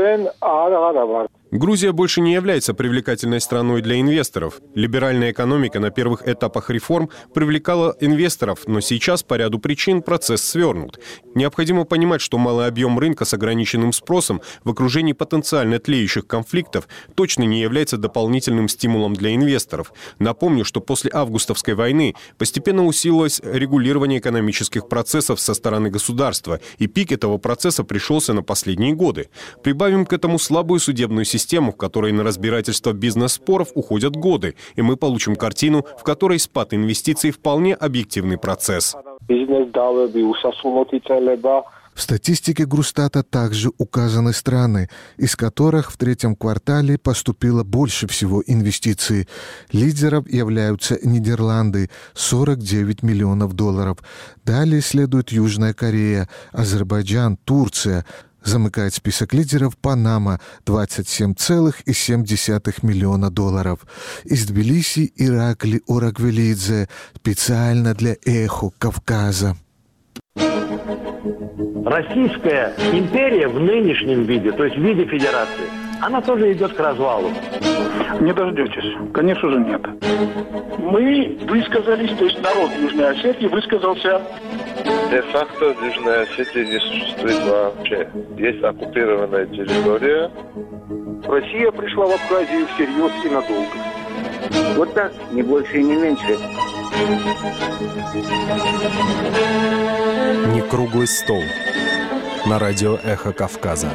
Грузия больше не является привлекательной страной для инвесторов. Либеральная экономика на первых этапах реформ привлекала инвесторов, но сейчас по ряду причин процесс свернут. Необходимо понимать, что малый объем рынка с ограниченным спросом в окружении потенциально тлеющих конфликтов точно не является дополнительным стимулом для инвесторов. Напомню, что после августовской войны постепенно усилилось регулирование экономических процессов со стороны государства, и пик этого процесса пришелся на последние годы. Прибавим к этому слабую судебную систему, Систему, в которой на разбирательство бизнес-споров уходят годы, и мы получим картину, в которой спад инвестиций вполне объективный процесс. В статистике Грустата также указаны страны, из которых в третьем квартале поступило больше всего инвестиций. Лидером являются Нидерланды – сорок девять миллионов долларов. Далее следует Южная Корея, Азербайджан, Турция. Замыкает список лидеров Панама – двадцать семь целых семь десятых миллиона долларов. Из Тбилиси Иракли Ораквелидзе специально для «Эхо Кавказа». Российская империя в нынешнем виде, то есть в виде федерации, она тоже идет к развалу. Не дождетесь. Конечно же, нет. Мы высказались, то есть народ Южной Осетии высказался. Де-факто в Южной Осетии не существует вообще. Есть оккупированная территория. Россия пришла в Абхазию всерьез и надолго. Вот так, не больше и не меньше. Не круглый стол. На радио «Эхо Кавказа».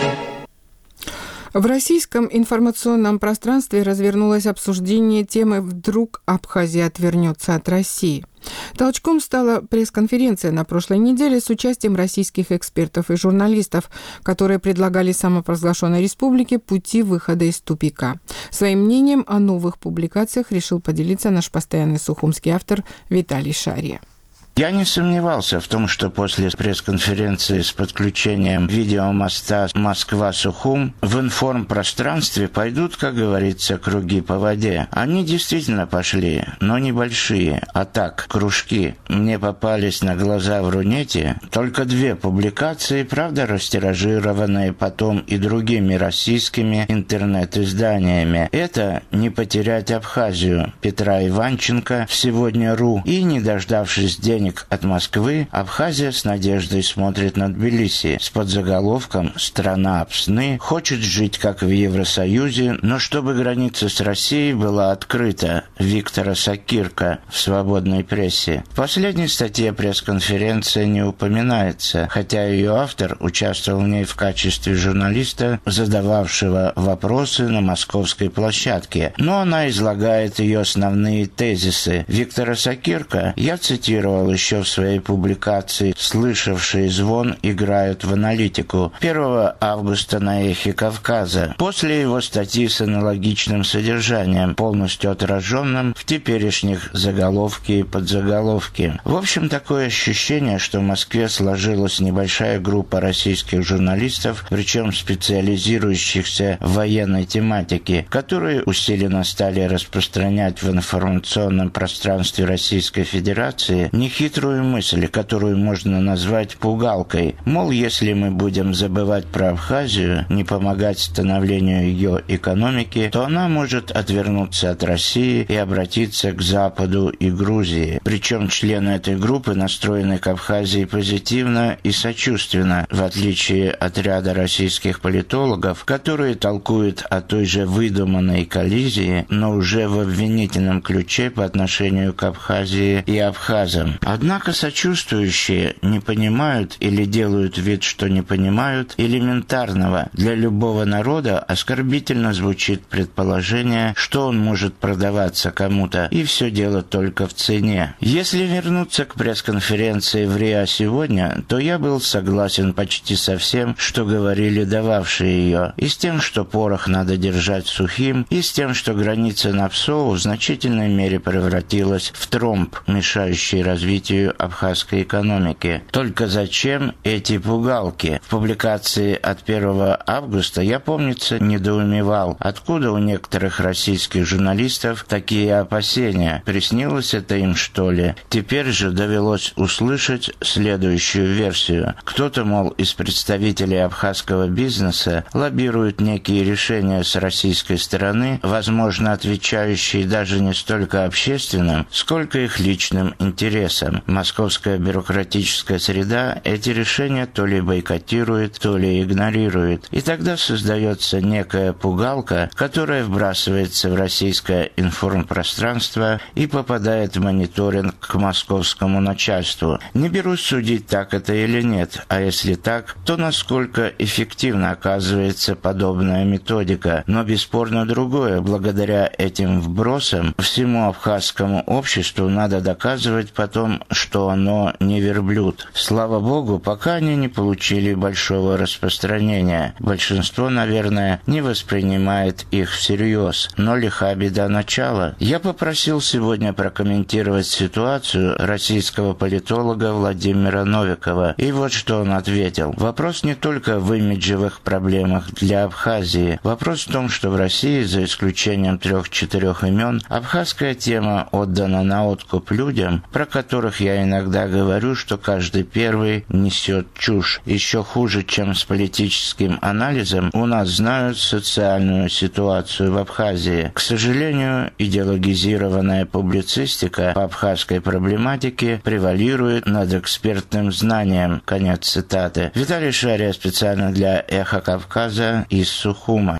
В российском информационном пространстве развернулось обсуждение темы «Вдруг Абхазия отвернется от России?». Толчком стала пресс-конференция на прошлой неделе с участием российских экспертов и журналистов, которые предлагали самопровозглашенной республике пути выхода из тупика. Своим мнением о новых публикациях решил поделиться наш постоянный сухумский автор Виталий Шария. Я не сомневался в том, что после пресс-конференции с подключением видеомоста Москва-Сухум в информпространстве пойдут, как говорится, круги по воде. Они действительно пошли, но небольшие, а так, кружки. Мне попались на глаза в Рунете только две публикации, правда, растиражированные потом и другими российскими интернет-изданиями. Это «Не потерять Абхазию» Петра Иванченко в «Сегодня.ру» и, не дождавшись денег от Москвы, Абхазия с надеждой смотрит на Тбилиси с подзаголовком «Страна Апсны хочет жить как в Евросоюзе, но чтобы граница с Россией была открыта» Виктора Сакирка в «Свободной прессе». В последней статье пресс-конференция не упоминается, хотя ее автор участвовал в ней в качестве журналиста, задававшего вопросы на московской площадке, но она излагает ее основные тезисы. Виктора Сакирка я цитировал еще в своей публикации «Слышавшие звон играют в аналитику» первого августа на «Эхе Кавказа», после его статьи с аналогичным содержанием, полностью отраженным в теперешних заголовке и подзаголовке. В общем, такое ощущение, что в Москве сложилась небольшая группа российских журналистов, причем специализирующихся в военной тематике, которые усиленно стали распространять в информационном пространстве Российской Федерации нехитрую мысль, которую можно назвать пугалкой. Мол, если мы будем забывать про Абхазию, не помогать становлению ее экономики, то она может отвернуться от России и обратиться к Западу и Грузии. Причем члены этой группы настроены к Абхазии позитивно и сочувственно, в отличие от ряда российских политологов, которые толкуют о той же выдуманной коллизии, но уже в обвинительном ключе по отношению к Абхазии и абхазам. Однако сочувствующие не понимают или делают вид, что не понимают элементарного. Для любого народа оскорбительно звучит предположение, что он может продаваться кому-то, и все дело только в цене. Если вернуться к пресс-конференции в РИА сегодня, то я был согласен почти со всем, что говорили дававшие ее, и с тем, что порох надо держать сухим, и с тем, что граница на Псоу в значительной мере превратилась в тромб, мешающий развитию абхазской экономики. Только зачем эти пугалки? В публикации от первого августа я, помнится, недоумевал, откуда у некоторых российских журналистов такие опасения. Приснилось это им, что ли? Теперь же довелось услышать следующую версию. Кто-то, мол, из представителей абхазского бизнеса лоббирует некие решения с российской стороны, возможно, отвечающие даже не столько общественным, сколько их личным интересам. Московская бюрократическая среда эти решения то ли бойкотирует, то ли игнорирует. И тогда создается некая пугалка, которая вбрасывается в российское информпространство и попадает в мониторинг к московскому начальству. Не берусь судить, так это или нет, а если так, то насколько эффективно оказывается подобная методика. Но бесспорно другое, благодаря этим вбросам всему абхазскому обществу надо доказывать потом, что оно не верблюд. Слава богу, пока они не получили большого распространения. Большинство, наверное, не воспринимает их всерьез, но лиха беда начала. Я попросил сегодня прокомментировать ситуацию российского политолога Владимира Новикова, и вот что он ответил. Вопрос не только в имиджевых проблемах для Абхазии. Вопрос в том, что в России, за исключением трех-четырех имен, абхазская тема отдана на откуп людям, про которых я иногда говорю, что каждый первый несет чушь. Еще хуже, чем с политическим анализом, у нас знают социальную ситуацию в Абхазии. К сожалению, идеологизированная публицистика по абхазской проблематике превалирует над экспертным знанием. Конец цитаты. Виталий Шария специально для «Эхо Кавказа» из Сухума.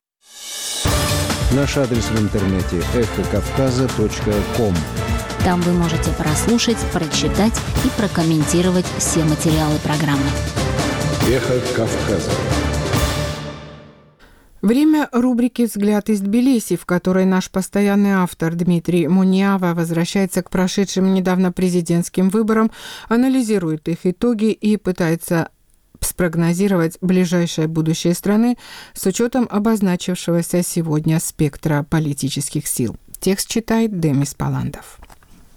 Наш адрес в интернете эхо кавказа точка ком. Там вы можете прослушать, прочитать и прокомментировать все материалы программы. «Эхо Кавказа». Время рубрики «Взгляд из Тбилиси», в которой наш постоянный автор Дмитрий Муниава возвращается к прошедшим недавно президентским выборам, анализирует их итоги и пытается спрогнозировать ближайшее будущее страны с учетом обозначившегося сегодня спектра политических сил. Текст читает Демис Паландов.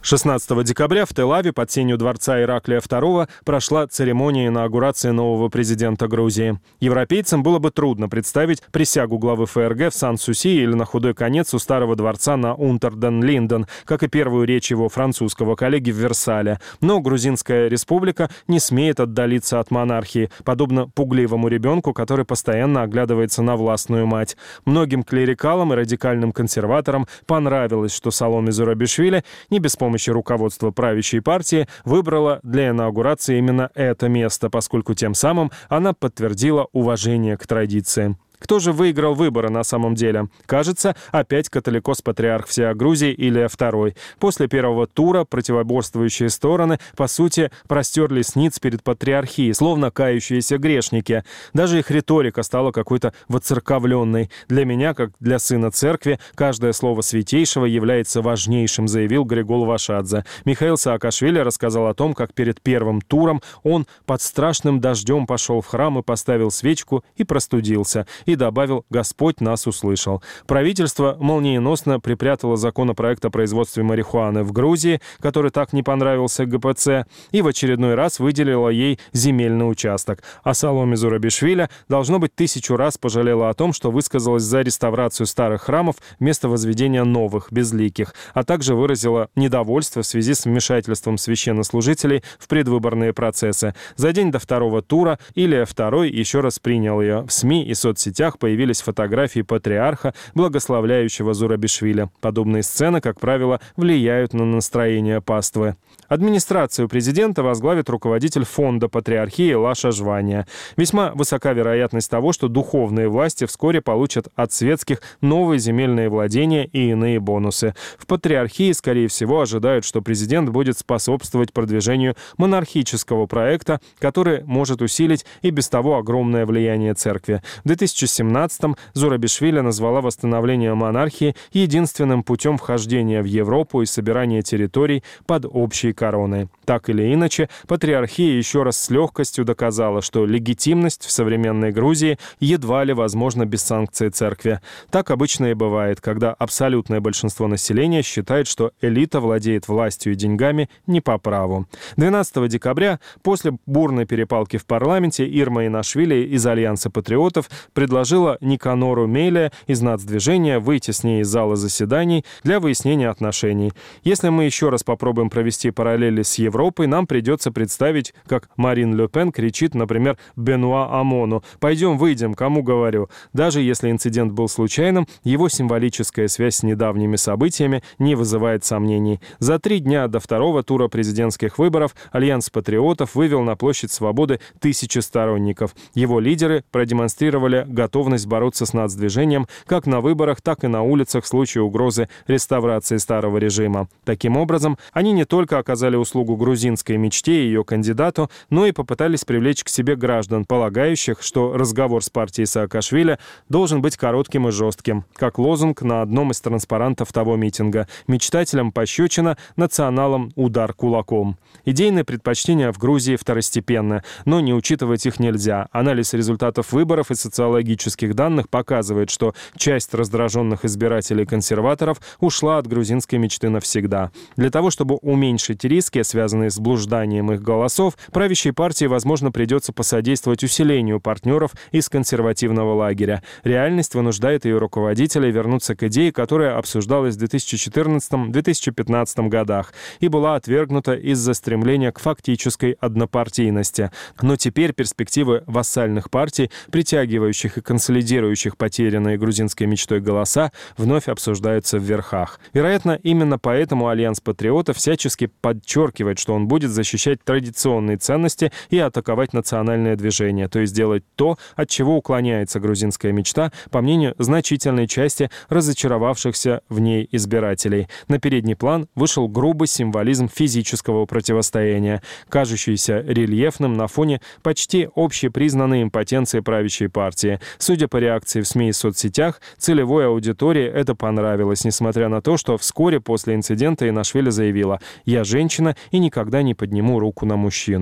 шестнадцатого декабря в Тель-Авиве под сенью дворца Ираклия второго прошла церемония инаугурации нового президента Грузии. Европейцам было бы трудно представить присягу главы ФРГ в Сан-Суси или на худой конец у старого дворца на Унтер-ден-Линден, как и первую речь его французского коллеги в Версале. Но Грузинская республика не смеет отдалиться от монархии, подобно пугливому ребенку, который постоянно оглядывается на властную мать. Многим клерикалам и радикальным консерваторам понравилось, что Саломе Зурабишвили не без помощи руководства правящей партии выбрала для инаугурации именно это место, поскольку тем самым она подтвердила уважение к традициям. Кто же выиграл выборы на самом деле? Кажется, опять католикос-патриарх всея Грузии Илия второй. После первого тура противоборствующие стороны, по сути, простерлись ниц перед патриархией, словно кающиеся грешники. Даже их риторика стала какой-то воцерковленной. Для меня, как для сына церкви, каждое слово святейшего является важнейшим, заявил Григол Вашадзе. Михаил Саакашвили рассказал о том, как перед первым туром он под страшным дождем пошел в храм и поставил свечку и простудился. И добавил: «Господь нас услышал». Правительство молниеносно припрятало законопроект о производстве марихуаны в Грузии, который так не понравился ГПЦ, и в очередной раз выделило ей земельный участок. А Саломе Зурабишвили, должно быть, тысячу раз пожалела о том, что высказалась за реставрацию старых храмов вместо возведения новых, безликих, а также выразила недовольство в связи с вмешательством священнослужителей в предвыборные процессы. За день до второго тура Илия второй еще раз принял ее. В СМИ и соцсетях появились фотографии патриарха, благословляющего Зурабишвили. Подобные сцены, как правило, влияют на настроение паствы. Администрацию президента возглавит руководитель фонда патриархии Лаша Жвания. Весьма высока вероятность того, что духовные власти вскоре получат от светских новые земельные владения и иные бонусы. В патриархии, скорее всего, ожидают, что президент будет способствовать продвижению монархического проекта, который может усилить и без того огромное влияние церкви. В две тысячи семнадцатом Зурабишвили назвала восстановление монархии единственным путем вхождения в Европу и собирания территорий под общей короной. Так или иначе, патриархия еще раз с легкостью доказала, что легитимность в современной Грузии едва ли возможна без санкций церкви. Так обычно и бывает, когда абсолютное большинство населения считает, что элита владеет властью и деньгами не по праву. двенадцатого декабря, после бурной перепалки в парламенте, Ирма Инашвили из Альянса патриотов предложила Никанору Мейле из нацдвижения выйти с ней из зала заседаний для выяснения отношений. Если мы еще раз попробуем провести параллели с Европой, нам придется представить, как Марин Ле Пен кричит, например, Бенуа Амону: «Пойдем выйдем, кому говорю». Даже если инцидент был случайным, его символическая связь с недавними событиями не вызывает сомнений. За три дня до второго тура президентских выборов Альянс патриотов вывел на площадь Свободы тысячи сторонников. Его лидеры продемонстрировали готовность бороться с нацдвижением как на выборах, так и на улицах в случае угрозы реставрации старого режима. Таким образом, они не только оказали услугу грузинской мечте и ее кандидату, но и попытались привлечь к себе граждан, полагающих, что разговор с партией Саакашвили должен быть коротким и жестким, как лозунг на одном из транспарантов того митинга: «Мечтателям пощечина, националам удар кулаком». Идейные предпочтения в Грузии второстепенны, но не учитывать их нельзя. Анализ результатов выборов и социологических данных показывает, что часть раздраженных избирателей-консерваторов ушла от грузинской мечты навсегда. Для того, чтобы уменьшить риски, связанные с блужданием их голосов, правящей партии, возможно, придется посодействовать усилению партнеров из консервативного лагеря. Реальность вынуждает ее руководителей вернуться к идее, которая обсуждалась в две тысячи четырнадцатом — две тысячи пятнадцатом годах и была отвергнута из-за стремления к фактической однопартийности. Но теперь перспективы вассальных партий, притягивающих и консолидирующих потерянные грузинской мечтой голоса, вновь обсуждаются в верхах. Вероятно, именно поэтому Альянс патриотов всячески подчеркивает, что он будет защищать традиционные ценности и атаковать национальное движение, то есть делать то, от чего уклоняется грузинская мечта, по мнению значительной части разочаровавшихся в ней избирателей. На передний план вышел грубый символизм физического противостояния, кажущийся рельефным на фоне почти общепризнанной импотенции правящей партии. Судя по реакции в СМИ и соцсетях, целевой аудитории это понравилось, несмотря на то, что вскоре после инцидента Инашвили заявила: «Я женщина и никогда не подниму руку на мужчину».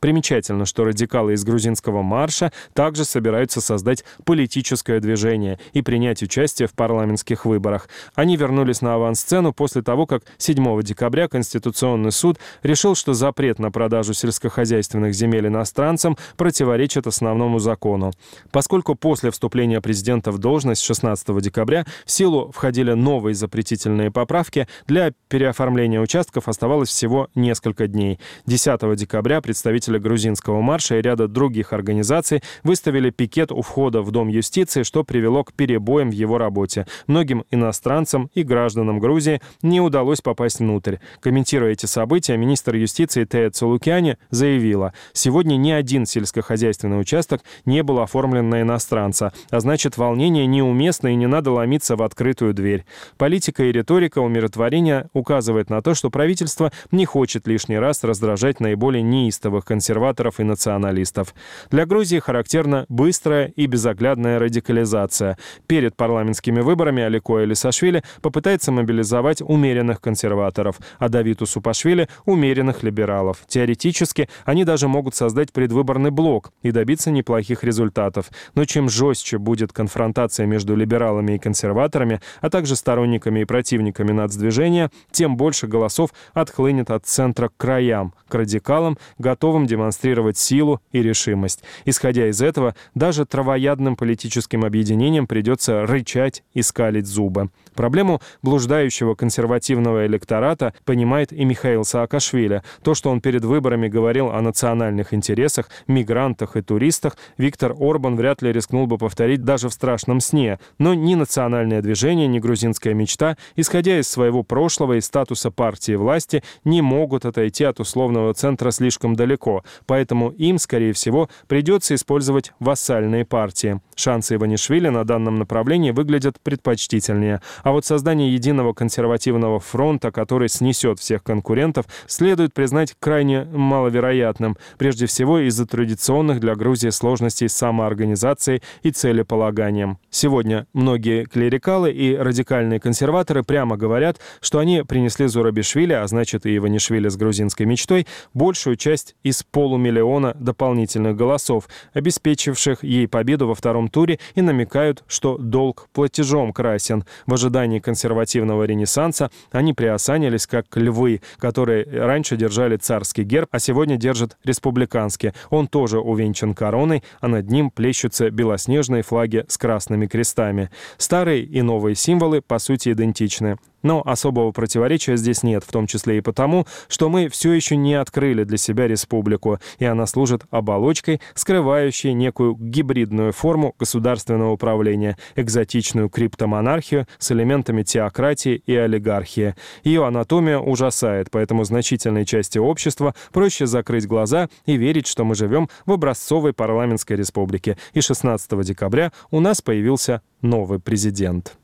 Примечательно, что радикалы из грузинского марша также собираются создать политическое движение и принять участие в парламентских выборах. Они вернулись на авансцену после того, как седьмого декабря Конституционный суд решил, что запрет на продажу сельскохозяйственных земель иностранцам противоречит основному закону. Поскольку после вступления президента в должность шестнадцатого декабря в силу входили новые запретительные поправки, для переоформления участков оставалось всего несколько дней. десятого декабря представители грузинского марша и ряда других организаций выставили пикет у входа в Дом юстиции, что привело к перебоям в его работе. Многим иностранцам и гражданам Грузии не удалось попасть внутрь. Комментируя эти события, министр юстиции Тея Цолукяни заявила: «Сегодня ни один сельскохозяйственный участок не был оформлен на иностранца, а значит, волнение неуместно и не надо ломиться в открытую дверь». Политика и риторика умиротворения указывает на то, что правительство не хочет лишний раз раздражать наиболее неистовых консерваторов и националистов. Для Грузии характерна быстрая и безоглядная радикализация. Перед парламентскими выборами Алико Элисашвили попытается мобилизовать умеренных консерваторов, а Давид Усупашвили – умеренных либералов. Теоретически они даже могут создать предвыборный блок и добиться неплохих результатов. Но чем жестче будет конфронтация между либералами и консерваторами, а также сторонниками и противниками нацдвижения, тем больше голосов отхлынет от центра к краям, к радикалам, готовым демонстрировать силу и решимость. Исходя из этого, даже травоядным политическим объединениям придется рычать и скалить зубы. Проблему блуждающего консервативного электората понимает и Михаил Саакашвили. То, что он перед выборами говорил о национальных интересах, мигрантах и туристах, Виктор Орбан вряд ли рискнул бы повторить даже в страшном сне. Но ни национальное движение, ни грузинская мечта, исходя из своего прошлого и статуса партии власти, не могут отойти от условного центра слишком далеко. Поэтому им, скорее всего, придется использовать вассальные партии. Шансы Иванишвили на данном направлении выглядят предпочтительнее. А вот создание единого консервативного фронта, который снесет всех конкурентов, следует признать крайне маловероятным, прежде всего из-за традиционных для Грузии сложностей с самоорганизацией и целеполаганием. Сегодня многие клерикалы и радикальные консерваторы прямо говорят, что они принесли Зурабишвили, а значит и Иванишвили с грузинской мечтой, большую часть из полумиллиона дополнительных голосов, обеспечивших ей победу во втором туре, и намекают, что долг платежом красен. В ожидании консервативного ренессанса они приосанились как львы, которые раньше держали царский герб, а сегодня держат республиканский. Он тоже увенчан короной, а над ним плещутся белоснежные флаги с красными крестами. Старые и новые символы, по сути, идентичны. Но особого противоречия здесь нет, в том числе и потому, что мы все еще не открыли для себя республику, и она служит оболочкой, скрывающей некую гибридную форму государственного управления, экзотичную криптомонархию с элементами теократии и олигархии. Ее анатомия ужасает, поэтому значительной части общества проще закрыть глаза и верить, что мы живем в образцовой парламентской республике. И шестнадцатого декабря у нас появился новый президент.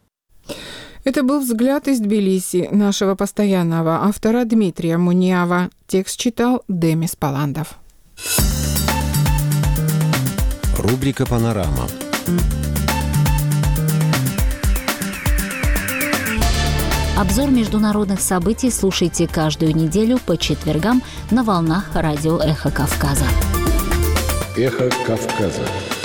Это был взгляд из Тбилиси нашего постоянного автора Дмитрия Муниава. Текст читал Демис Паландов. Рубрика «Панорама». Обзор международных событий слушайте каждую неделю по четвергам на волнах радио «Эхо Кавказа». «Эхо Кавказа».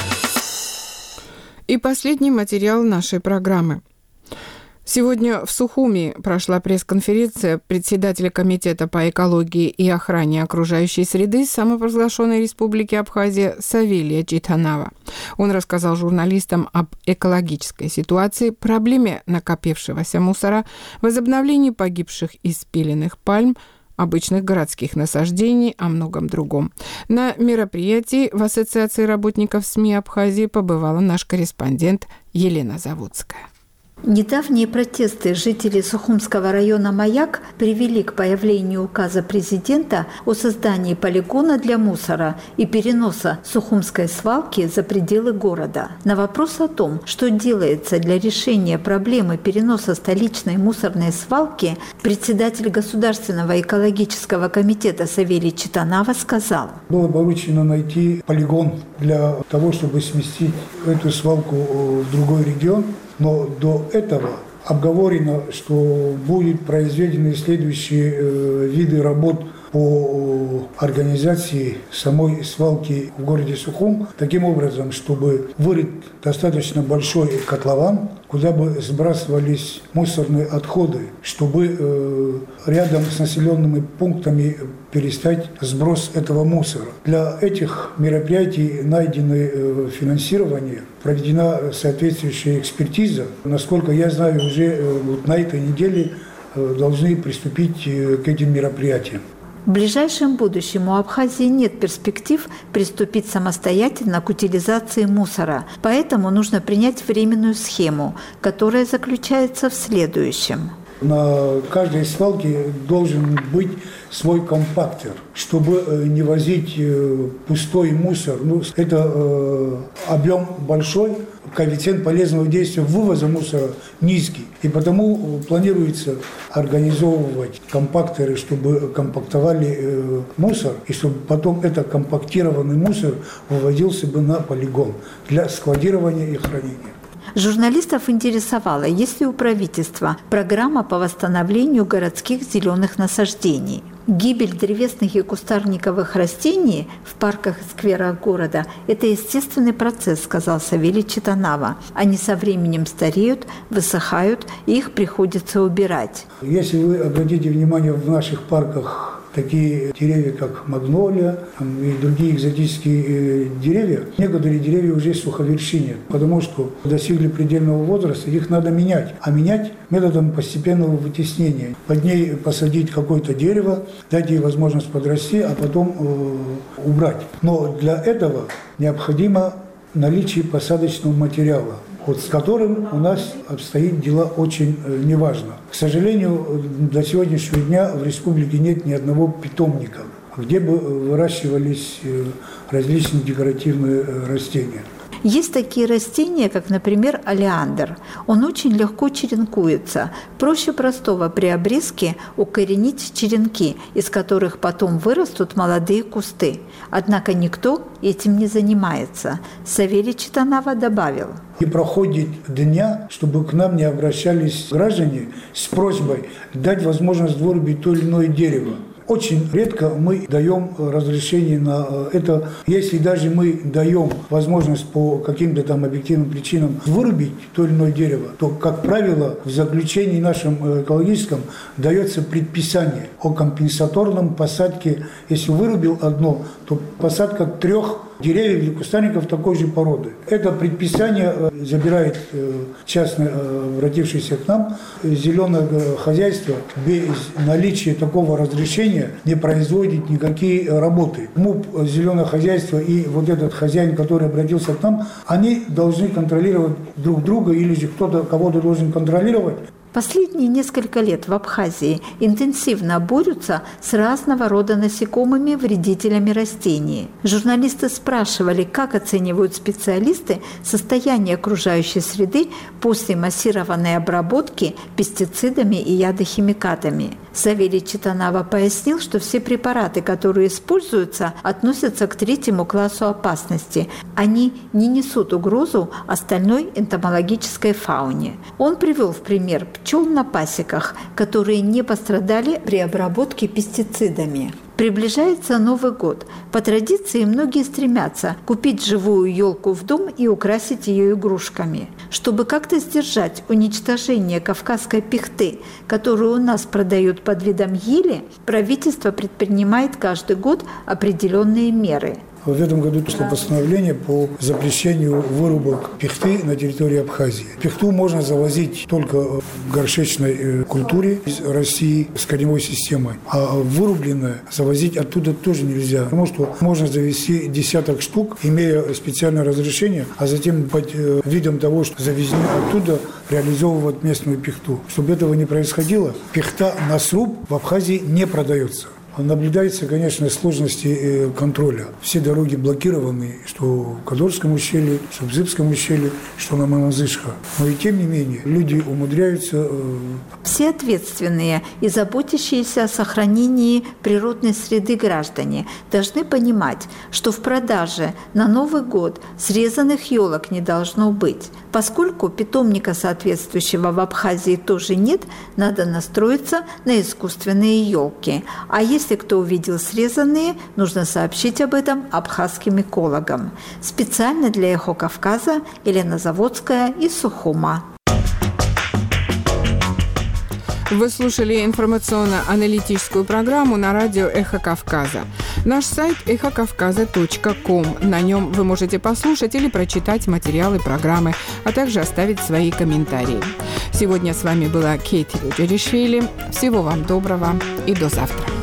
И последний материал нашей программы. Сегодня в Сухуми прошла пресс-конференция председателя Комитета по экологии и охране окружающей среды самопровозглашенной Республики Абхазия Савелия Читанава. Он рассказал журналистам об экологической ситуации, проблеме накопившегося мусора, возобновлении погибших и спиленных пальм, обычных городских насаждений, о многом другом. На мероприятии в Ассоциации работников СМИ Абхазии побывала наш корреспондент Елена Заводская. Недавние протесты жителей Сухумского района Маяк привели к появлению указа президента о создании полигона для мусора и переноса Сухумской свалки за пределы города. На вопрос о том, что делается для решения проблемы переноса столичной мусорной свалки, председатель Государственного экологического комитета Савелий Читанава сказал: было поручено найти полигон для того, чтобы сместить эту свалку в другой регион. Но до этого обговорено, что будут произведены следующие э, виды работ по организации самой свалки в городе Сухум, таким образом, чтобы вырыть достаточно большой котлован, куда бы сбрасывались мусорные отходы, чтобы э, рядом с населенными пунктами перестать сброс этого мусора. Для этих мероприятий найдено э, финансирование, проведена соответствующая экспертиза. Насколько я знаю, уже э, вот на этой неделе э, должны приступить э, к этим мероприятиям. В ближайшем будущем у Абхазии нет перспектив приступить самостоятельно к утилизации мусора, поэтому нужно принять временную схему, которая заключается в следующем. На каждой свалке должен быть свой компактер, чтобы не возить пустой мусор. Ну, это э, объем большой, коэффициент полезного действия вывоза мусора низкий. И потому планируется организовывать компактеры, чтобы компактовали э, мусор, и чтобы потом этот компактированный мусор вывозился бы на полигон для складирования и хранения. Журналистов интересовало, есть ли у правительства программа по восстановлению городских зеленых насаждений. Гибель древесных и кустарниковых растений в парках и скверах города – это естественный процесс, сказал Савелий Читанава. Они со временем стареют, высыхают, и их приходится убирать. Если вы обратите внимание, в наших парках такие деревья, как магнолия и другие экзотические деревья, некоторые деревья уже суховершинят, потому что достигли предельного возраста, их надо менять. А менять методом постепенного вытеснения. Под ней посадить какое-то дерево, дать ей возможность подрасти, а потом э, убрать. Но для этого необходимо наличие посадочного материала, вот с которым у нас обстоит дела очень э, неважно. К сожалению, до сегодняшнего дня в республике нет ни одного питомника, где бы выращивались э, различные декоративные э, растения. Есть такие растения, как, например, олеандр. Он очень легко черенкуется. Проще простого при обрезке укоренить черенки, из которых потом вырастут молодые кусты. Однако никто этим не занимается. Савелий Читанава добавил. Не проходит дня, чтобы к нам не обращались граждане с просьбой дать возможность вырубить то или иное дерево. Очень редко мы даем разрешение на это. Если даже мы даем возможность по каким-то там объективным причинам вырубить то или иное дерево, то, как правило, в заключении нашем экологическом дается предписание о компенсаторном посадке. Если вырубил одно, то посадка трех деревьев или кустарников такой же породы. Это предписание забирает частно обратившееся к нам зеленое хозяйство. Без наличия такого разрешения не производит никакие работы. МУП «Зеленое хозяйство» и вот этот хозяин, который обратился к нам, они должны контролировать друг друга или же кто-то кого-то должен контролировать. Последние несколько лет в Абхазии интенсивно борются с разного рода насекомыми, вредителями растений. Журналисты спрашивали, как оценивают специалисты состояние окружающей среды после массированной обработки пестицидами и ядохимикатами. Савелий Читанава пояснил, что все препараты, которые используются, относятся к третьему классу опасности. Они не несут угрозу остальной энтомологической фауне. Он привел в пример пчел на пасеках, которые не пострадали при обработке пестицидами. Приближается Новый год. По традиции многие стремятся купить живую елку в дом и украсить ее игрушками. Чтобы как-то сдержать уничтожение кавказской пихты, которую у нас продают под видом ели, правительство предпринимает каждый год определенные меры. В этом году пришло постановление по запрещению вырубок пихты на территории Абхазии. Пихту можно завозить только в горшечной культуре из России с корневой системой, а вырубленное завозить оттуда тоже нельзя, потому что можно завезти десяток штук, имея специальное разрешение, а затем под видом того, что завезены оттуда, реализовывать местную пихту. Чтобы этого не происходило, пихта на сруб в Абхазии не продается. наблюдается, конечно, сложности контроля. Все дороги блокированы, что в Кадорском ущелье, что в Зыбском ущелье, что на Мамазышха. Но и тем не менее, люди умудряются... Все ответственные и заботящиеся о сохранении природной среды граждане должны понимать, что в продаже на Новый год срезанных елок не должно быть. Поскольку питомника соответствующего в Абхазии тоже нет, надо настроиться на искусственные елки. А если кто увидел срезанные, нужно сообщить об этом абхазским экологам. Специально для «Эхо Кавказа» Елена Заводская из Сухума. Вы слушали информационно-аналитическую программу на радио «Эхо Кавказа». Наш сайт эхо кавказа точка ком. На нем вы можете послушать или прочитать материалы программы, а также оставить свои комментарии. Сегодня с вами была Кейт Юджеришвили. Всего вам доброго и до завтра.